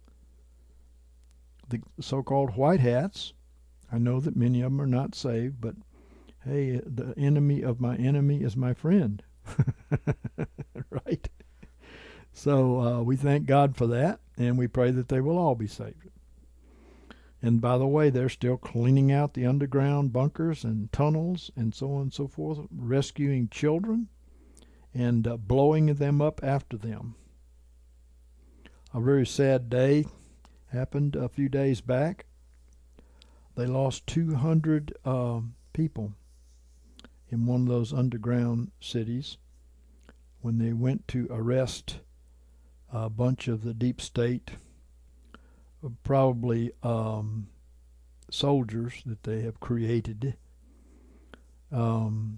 the so-called white hats. I know that many of them are not saved, but hey, the enemy of my enemy is my friend. Right? So uh, we thank God for that, and we pray that they will all be saved. And by the way, they're still cleaning out the underground bunkers and tunnels and so on and so forth, rescuing children and uh, blowing them up after them. A very sad day happened a few days back. They lost two hundred uh, people in one of those underground cities when they went to arrest a bunch of the deep state, probably um, soldiers that they have created. Um,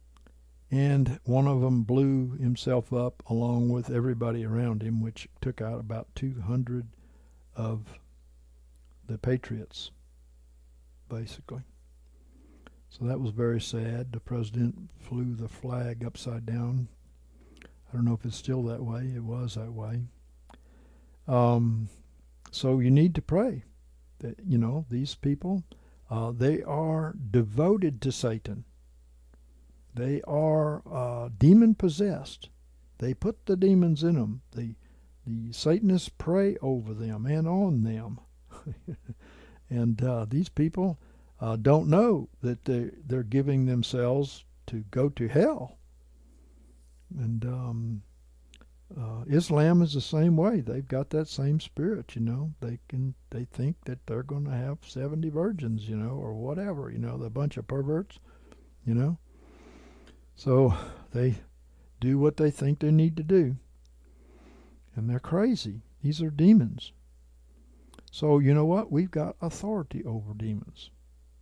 and one of them blew himself up along with everybody around him, which took out about two hundred of the patriots, basically. So that was very sad. The president flew the flag upside down. I don't know if it's still that way. It was that way. Um, so you need to pray that, you know, these people, uh, they are devoted to Satan. They are uh, demon-possessed. They put the demons in them. The, the Satanists pray over them and on them. And uh, these people uh, don't know that they, they're giving themselves to go to hell. And um, uh, Islam is the same way. They've got that same spirit, you know. They can they think that they're going to have seventy virgins, you know, or whatever, you know, the bunch of perverts, you know. So they do what they think they need to do. And they're crazy. These are demons. So you know what? We've got authority over demons.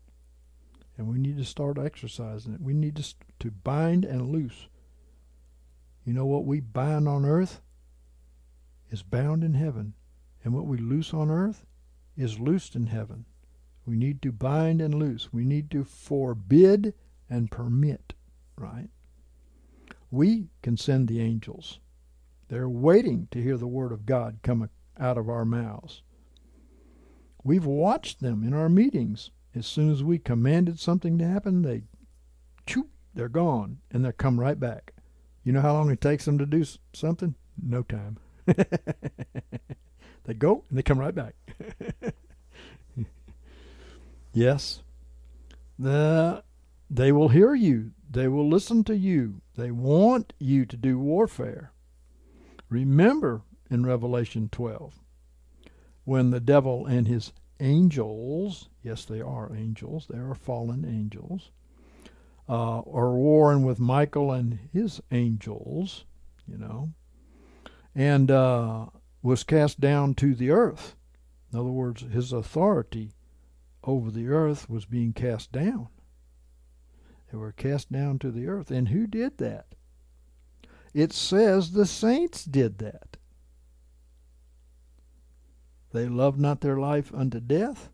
And we need to start exercising it. We need to, to bind and loose. You know what we bind on earth is bound in heaven. And what we loose on earth is loosed in heaven. We need to bind and loose. We need to forbid and permit, right? We can send the angels. They're waiting to hear the word of God come out of our mouths. We've watched them in our meetings. As soon as we commanded something to happen, they, choo, they're gone, and they come right back. You know how long it takes them to do something? No time. They go, and they come right back. Yes. The, they will hear you. They will listen to you. They want you to do warfare. Remember in Revelation twelve, when the devil and his angels, yes, they are angels, they are fallen angels, uh, are warring with Michael and his angels, you know, and uh, was cast down to the earth. In other words, his authority over the earth was being cast down. They were cast down to the earth. And who did that? It says the saints did that. They loved not their life unto death.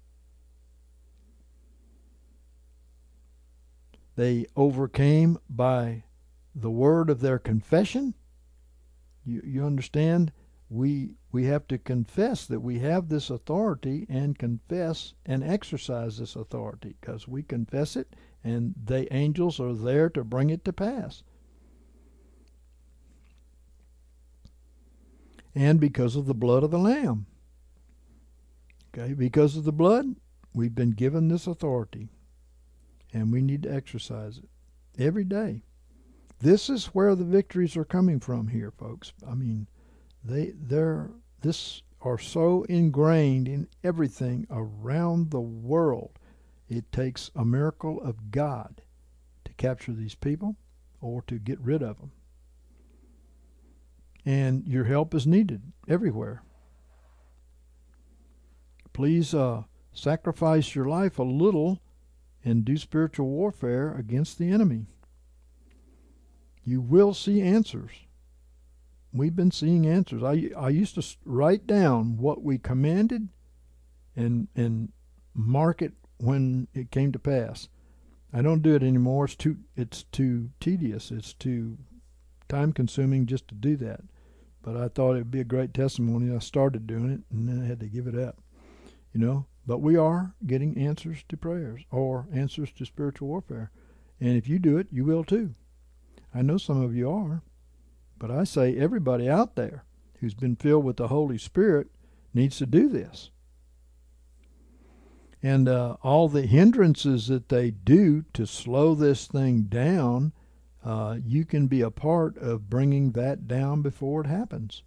They overcame by the word of their confession. You, you understand? We, we have to confess that we have this authority and confess and exercise this authority, because we confess it and the angels are there to bring it to pass. And because of the blood of the Lamb. Okay, because of the blood, we've been given this authority. And we need to exercise it every day. This is where the victories are coming from here, folks. I mean, they they're this are so ingrained in everything around the world. It takes a miracle of God to capture these people or to get rid of them. And your help is needed everywhere. Please uh, sacrifice your life a little and do spiritual warfare against the enemy. You will see answers. we've been seeing answers. I, I used to write down what we commanded and and mark it when it came to pass. I don't do it anymore. It's too it's too tedious. It's too time consuming just to do that. But I thought it'd be a great testimony. I started doing it and then I had to give it up. You know, but we are getting answers to prayers or answers to spiritual warfare. And if you do it, you will too. I know some of you are. But I say everybody out there who's been filled with the Holy Spirit needs to do this. And uh, all the hindrances that they do to slow this thing down, uh, you can be a part of bringing that down before it happens.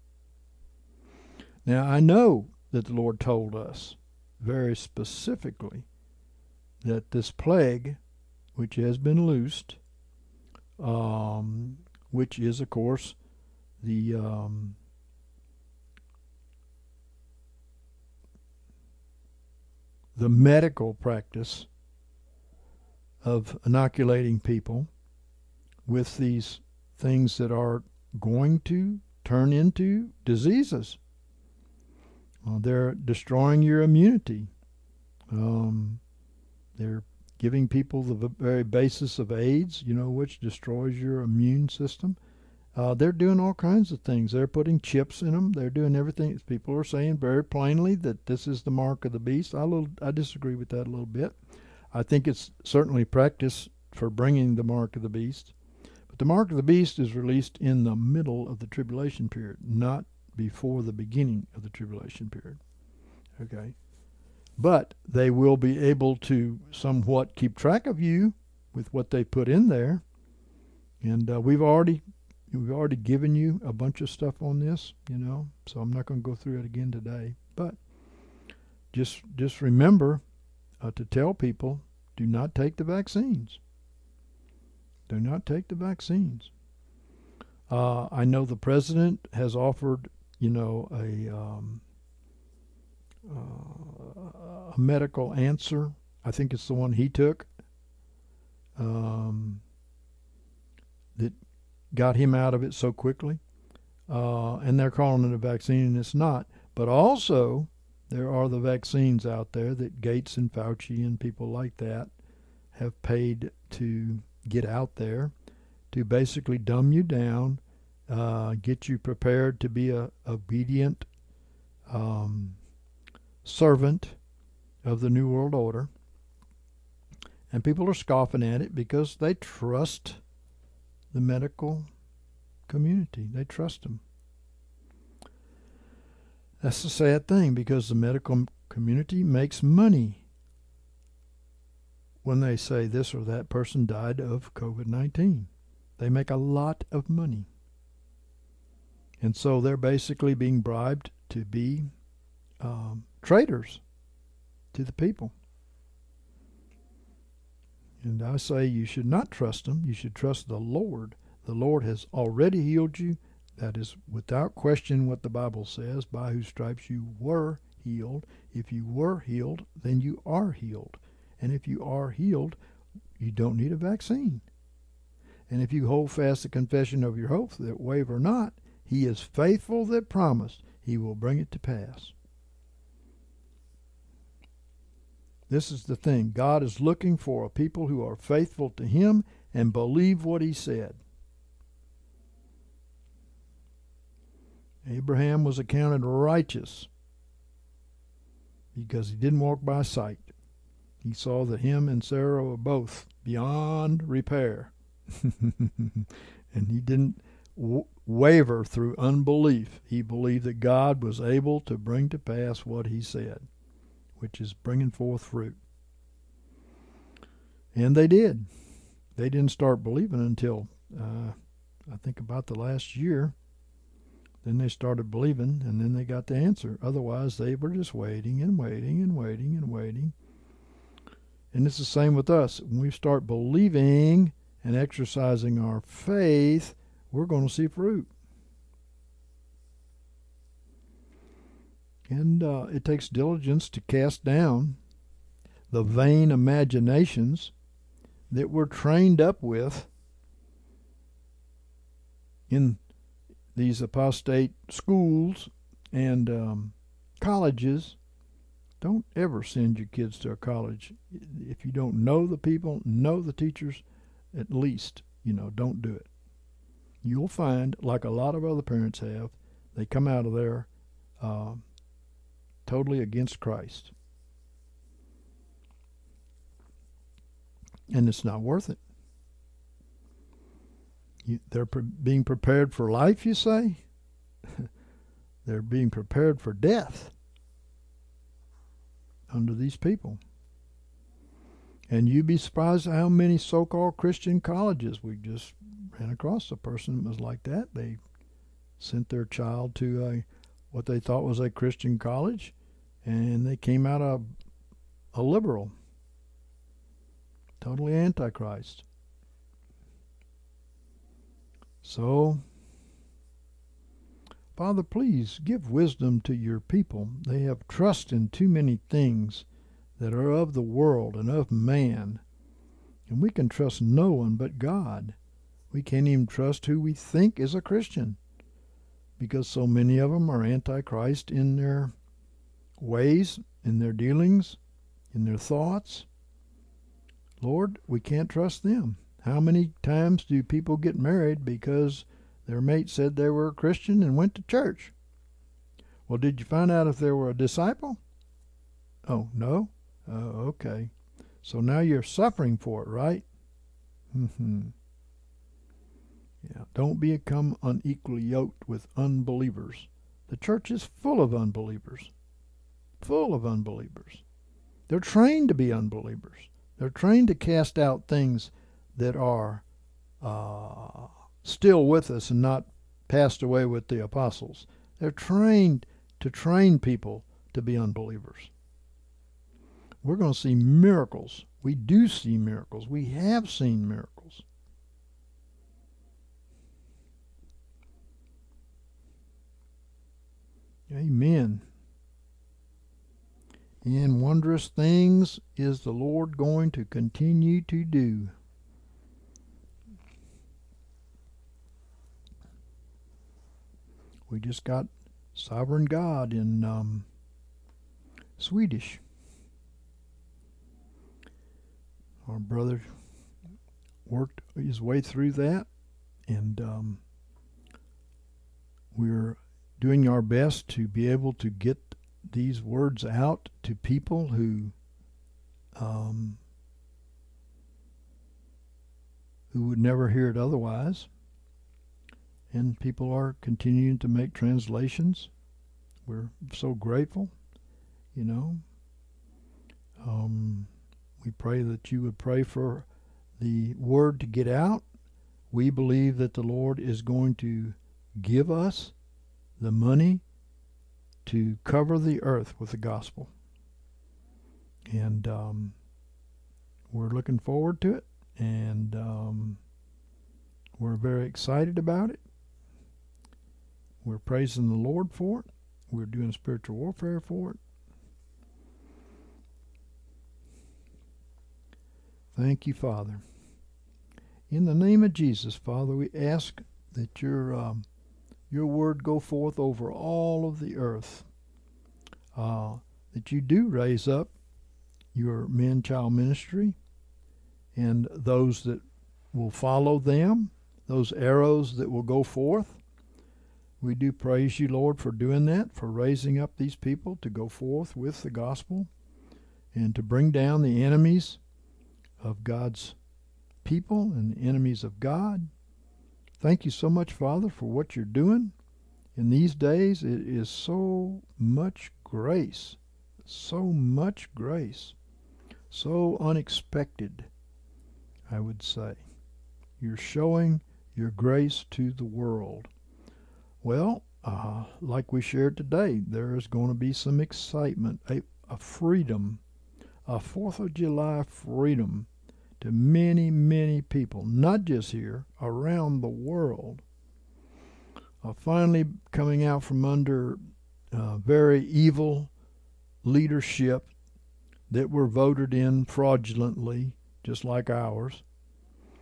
Now, I know that the Lord told us very specifically that this plague, which has been loosed, um, which is, of course, the um, the medical practice of inoculating people with these things that are going to turn into diseases. Uh, they're destroying your immunity. Um, they're giving people the very basis of AIDS, you know, which destroys your immune system. Uh, they're doing all kinds of things. They're putting chips in them. They're doing everything. People are saying very plainly that this is the mark of the beast. I, little, I disagree with that a little bit. I think it's certainly practice for bringing the mark of the beast. But the mark of the beast is released in the middle of the tribulation period, not before the beginning of the tribulation period. Okay? But they will be able to somewhat keep track of you with what they put in there. And uh, we've already we've already given you a bunch of stuff on this, you know, so I'm not going to go through it again today. But just just remember uh, to tell people, do not take the vaccines. Do not take the vaccines. Uh, I know the president has offered, you know, a... Um, Uh, a medical answer. I think it's the one he took um, that got him out of it so quickly. Uh, and they're calling it a vaccine, and it's not. But also, there are the vaccines out there that Gates and Fauci and people like that have paid to get out there to basically dumb you down, uh, get you prepared to be a obedient um, servant of the New World Order. And people are scoffing at it because they trust the medical community. They trust them. That's the sad thing, because the medical community makes money when they say this or that person died of COVID nineteen. They make a lot of money. And so they're basically being bribed to be um, traitors to the people. And I say you should not trust them. You should trust the Lord. The Lord has already healed you. That is without question what the Bible says, by whose stripes you were healed. If you were healed, then you are healed. And if you are healed, you don't need a vaccine. And if you hold fast the confession of your hope, that waver not, he is faithful that promised. He will bring it to pass. This is the thing. God is looking for a people who are faithful to him and believe what he said. Abraham was accounted righteous because he didn't walk by sight. He saw that him and Sarah were both beyond repair. And he didn't w- waver through unbelief. He believed that God was able to bring to pass what he said, which is bringing forth fruit. And they did. They didn't start believing until, uh, I think, about the last year. Then they started believing, and then they got the answer. Otherwise, they were just waiting and waiting and waiting and waiting. And it's the same with us. When we start believing and exercising our faith, we're going to see fruit. And uh, it takes diligence to cast down the vain imaginations that we're trained up with in these apostate schools and um, colleges. Don't ever send your kids to a college if you don't know the people, know the teachers. At least, you know, don't do it. You'll find, like a lot of other parents have, they come out of there uh, totally against Christ. And it's not worth it. You, they're pre- being prepared for life, you say? They're being prepared for death under these people. And you'd be surprised how many so-called Christian colleges. We just ran across a person that was like that. They sent their child to a what they thought was a Christian college, and they came out a, a liberal. Totally antichrist. So, Father, please give wisdom to your people. They have trust in too many things that are of the world and of man. And we can trust no one but God. We can't even trust who we think is a Christian, because so many of them are antichrist in their ways, in their dealings, in their thoughts. Lord, we can't trust them. How many times do people get married because their mate said they were a Christian and went to church? Well, did you find out if they were a disciple? Oh, no? Oh, okay. So now you're suffering for it, right? Mm-hmm. Yeah. Don't become unequally yoked with unbelievers. The church is full of unbelievers. Full of unbelievers. They're trained to be unbelievers. They're trained to cast out things that are uh, still with us and not passed away with the apostles. They're trained to train people to be unbelievers. We're going to see miracles. We do see miracles. We have seen miracles. Amen. And wondrous things is the Lord going to continue to do. We just got Sovereign God in um, Swedish. Our brother worked his way through that, and um, we're doing our best to be able to get these words out to people who um, who would never hear it otherwise. And people are continuing to make translations. We're so grateful, you know. Um, we pray that you would pray for the word to get out. We believe that the Lord is going to give us the money to cover the earth with the gospel. And um, we're looking forward to it, and um, we're very excited about it. We're praising the Lord for it. We're doing spiritual warfare for it. Thank you, Father. In the name of Jesus, Father, we ask that your um, your word go forth over all of the earth, uh, that you do raise up your man-child ministry and those that will follow them, those arrows that will go forth. We do praise you, Lord, for doing that, for raising up these people to go forth with the gospel and to bring down the enemies of God's people and the enemies of God. Thank you so much, Father, for what you're doing. In these days, it is so much grace, so much grace, so unexpected, I would say. You're showing your grace to the world. Well, uh, like we shared today, there is going to be some excitement, a, a freedom, a fourth of July freedom to many, many people, not just here, around the world, uh, finally coming out from under uh, very evil leadership that were voted in fraudulently, just like ours.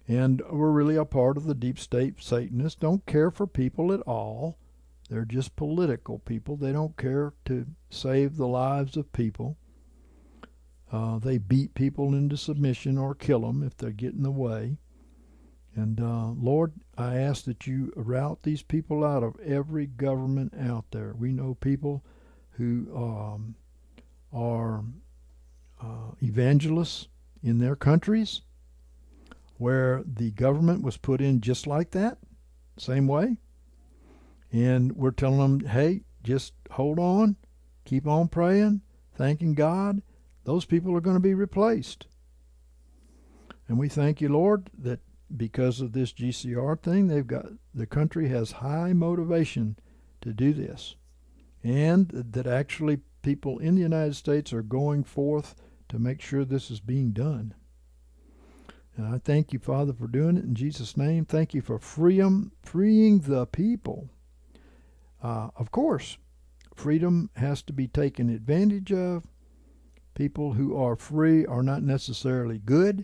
and were really a part of the deep state. Satanists don't care for people at all. They're just political people. They don't care to save the lives of people. Uh, they beat people into submission or kill them if they get in the way. And uh, Lord, I ask that you rout these people out of every government out there. We know people who um, are uh, evangelists in their countries where the government was put in just like that, same way. And we're telling them, hey, just hold on, keep on praying, thanking God. Those people are going to be replaced. And we thank you, Lord, that because of this G C R thing, they've got the country has high motivation to do this, and that actually people in the United States are going forth to make sure this is being done. And I thank you, Father, for doing it in Jesus' name. Thank you for freedom, freeing the people. Uh, of course, freedom has to be taken advantage of. People who are free are not necessarily good.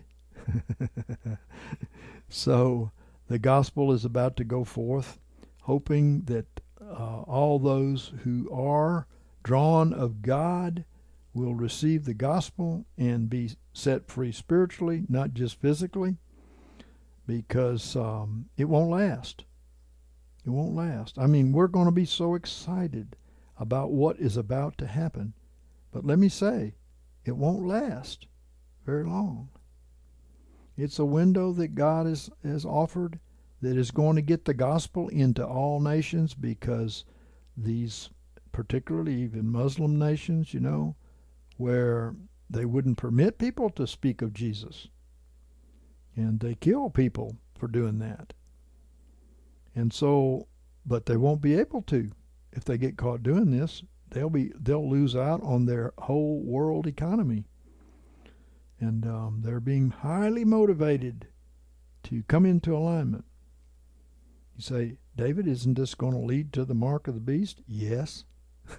So the gospel is about to go forth, hoping that uh, all those who are drawn of God will receive the gospel and be set free spiritually, not just physically, because um, it won't last. It won't last. I mean, we're going to be so excited about what is about to happen. But let me say, it won't last very long. It's a window that God has, has offered that is going to get the gospel into all nations, because these, particularly even Muslim nations, you know, where they wouldn't permit people to speak of Jesus. And they kill people for doing that. And so, but they won't be able to. If they get caught doing this, they'll be they'll lose out on their whole world economy. And um, they're being highly motivated to come into alignment. You say, David, isn't this going to lead to the mark of the beast? Yes.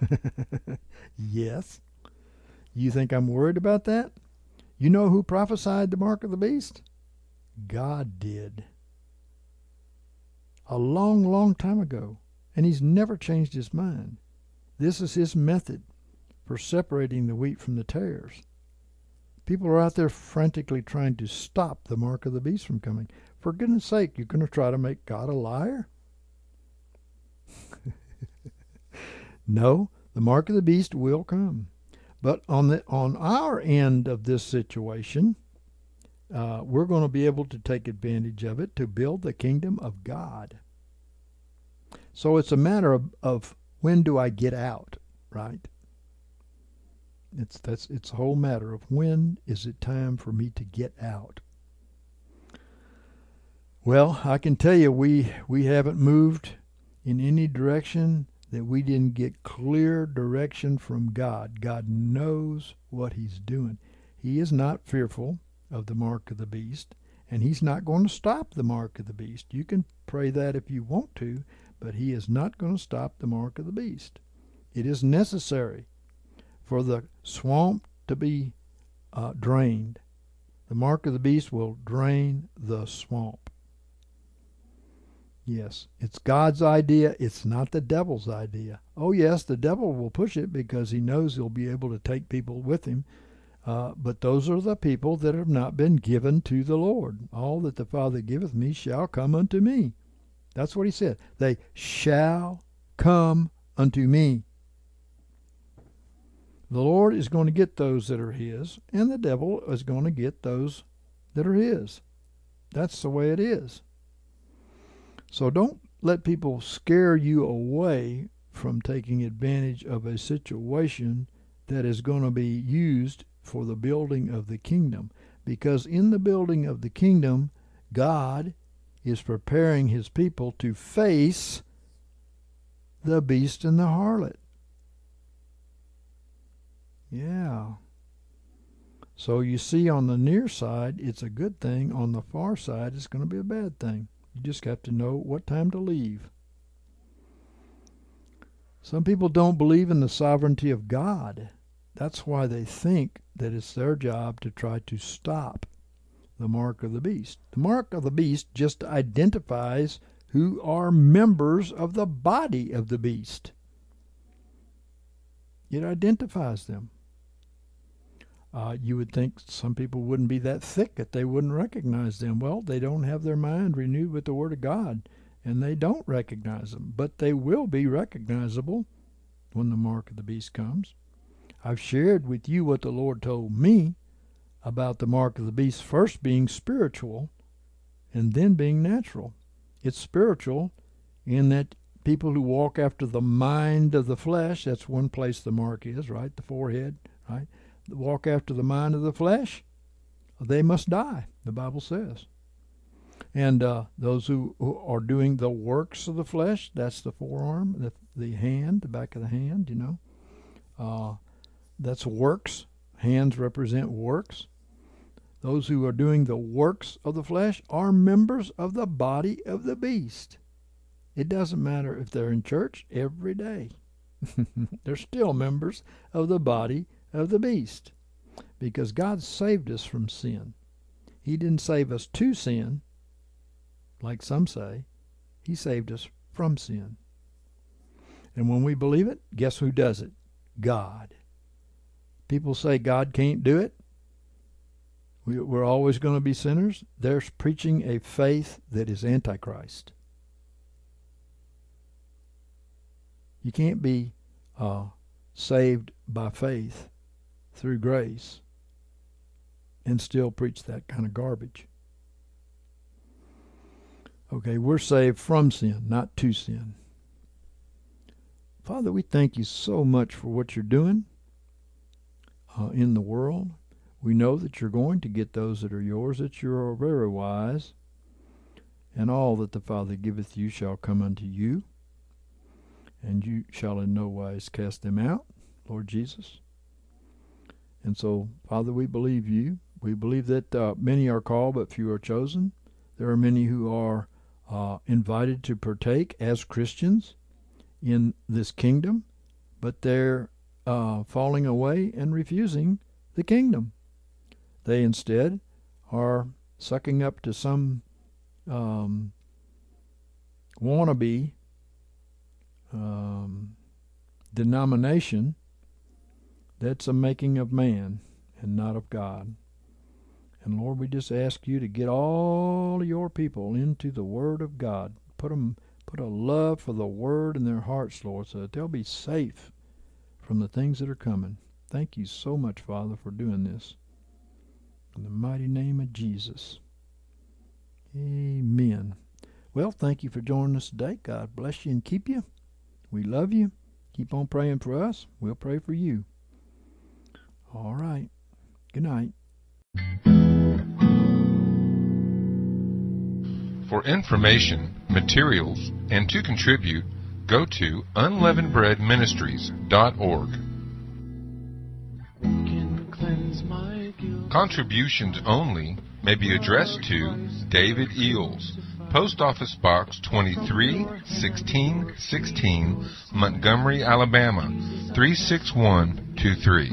Yes. You think I'm worried about that? You know who prophesied the mark of the beast? God did. A long, long time ago. And he's never changed his mind. This is his method for separating the wheat from the tares. People are out there frantically trying to stop the mark of the beast from coming. For goodness sake, you're going to try to make God a liar? No, the mark of the beast will come. But on the on our end of this situation, uh, we're going to be able to take advantage of it to build the kingdom of God. So it's a matter of, of when do I get out, right? It's that's it's a whole matter of when is it time for me to get out. Well, I can tell you we we haven't moved in any direction that we didn't get clear direction from God. God knows what he's doing. He is not fearful of the mark of the beast, and he's not going to stop the mark of the beast. You can pray that if you want to, but he is not going to stop the mark of the beast. It is necessary for the swamp to be uh, drained. The mark of the beast will drain the swamp. Yes, it's God's idea. It's not the devil's idea. Oh, yes, the devil will push it because he knows he'll be able to take people with him. Uh, but those are the people that have not been given to the Lord. All that the Father giveth me shall come unto me. That's what he said. They shall come unto me. The Lord is going to get those that are his, and the devil is going to get those that are his. That's the way it is. So don't let people scare you away from taking advantage of a situation that is going to be used for the building of the kingdom. Because in the building of the kingdom, God is preparing his people to face the beast and the harlot. Yeah. So you see, on the near side, it's a good thing. On the far side, it's going to be a bad thing. You just have to know what time to leave. Some people don't believe in the sovereignty of God. That's why they think that it's their job to try to stop the mark of the beast. The mark of the beast just identifies who are members of the body of the beast. It identifies them. Uh, you would think some people wouldn't be that thick that they wouldn't recognize them. Well, they don't have their mind renewed with the Word of God, and they don't recognize them. But they will be recognizable when the mark of the beast comes. I've shared with you what the Lord told me about the mark of the beast first being spiritual and then being natural. It's spiritual in that people who walk after the mind of the flesh, that's one place the mark is, right? The forehead, right? Walk after the mind of the flesh, they must die, the Bible says. And uh, those who, who are doing the works of the flesh, that's the forearm, the, the hand, the back of the hand, you know. Uh, that's works. Hands represent works. Those who are doing the works of the flesh are members of the body of the beast. It doesn't matter if they're in church every day. They're still members of the body of the beast, because God saved us from sin. He didn't save us to sin, like some say. He saved us from sin. And when we believe it, guess who does it? God. People say God can't do it. We, we're always going to be sinners. They're preaching a faith that is antichrist. You can't be uh, saved by faith through grace and still preach that kind of garbage. Okay, we're saved from sin, not to sin. Father, we thank you so much for what you're doing uh, in the world. We know that you're going to get those that are yours, that you are very wise, and all that the Father giveth you shall come unto you, and you shall in no wise cast them out, Lord Jesus. And so, Father, we believe you. We believe that uh, many are called, but few are chosen. There are many who are uh, invited to partake as Christians in this kingdom, but they're uh, falling away and refusing the kingdom. They instead are sucking up to some um, wannabe um, denomination that's a making of man and not of God. And Lord, we just ask you to get all of your people into the Word of God. Put them, put a love for the Word in their hearts, Lord, so that they'll be safe from the things that are coming. Thank you so much, Father, for doing this. In the mighty name of Jesus. Amen. Well, thank you for joining us today. God bless you and keep you. We love you. Keep on praying for us. We'll pray for you. All right. Good night. For information, materials, and to contribute, go to unleavened bread ministries dot org. Contributions only may be addressed to David Eels, Post Office Box twenty-three sixteen sixteen, Montgomery, Alabama three six one two three.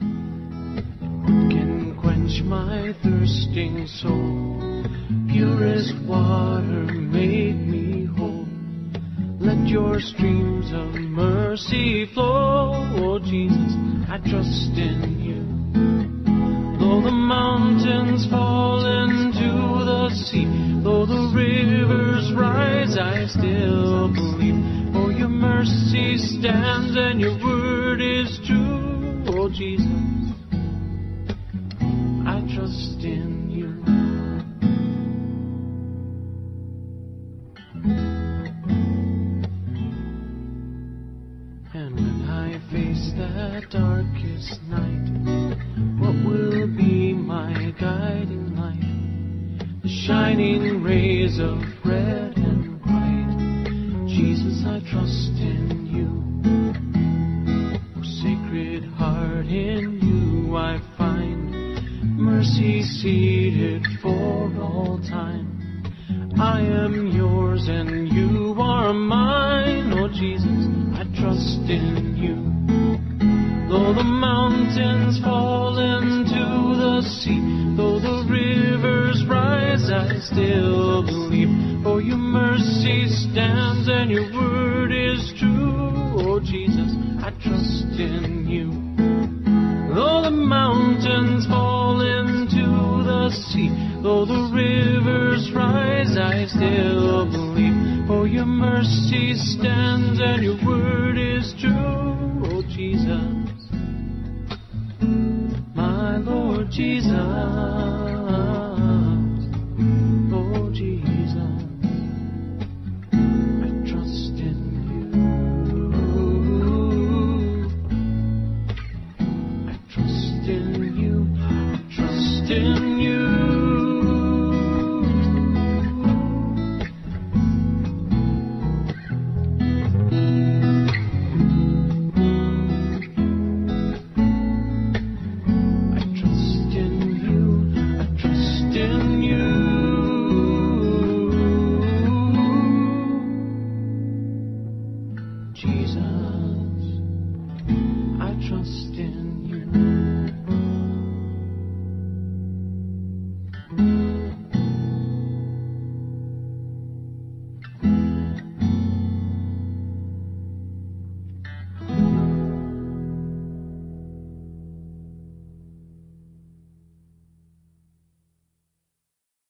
Can quench my thirsting soul, purest water make me whole. Let your streams of mercy flow. Oh Jesus, I trust in you. Though the mountains fall into the sea, though the rivers rise, I still believe. For your mercy stands and your word is true. Oh Jesus, I trust in you. And when I face that darkest night, what will be my guiding light? The shining rays of red and white. Jesus, I trust in you. Oh, Sacred Heart, in you I find mercy seated for all time. I am yours and you are mine. Oh Jesus, I trust in you. Though the mountains fall into the sea, though the rivers rise, I still believe. For your mercy stands and your word is true. Oh Jesus, I trust in you. Though the mountains fall into the sea, though the rivers rise, I still believe. For your mercy stands and your word is true. Oh Jesus, my Lord Jesus, oh Jesus.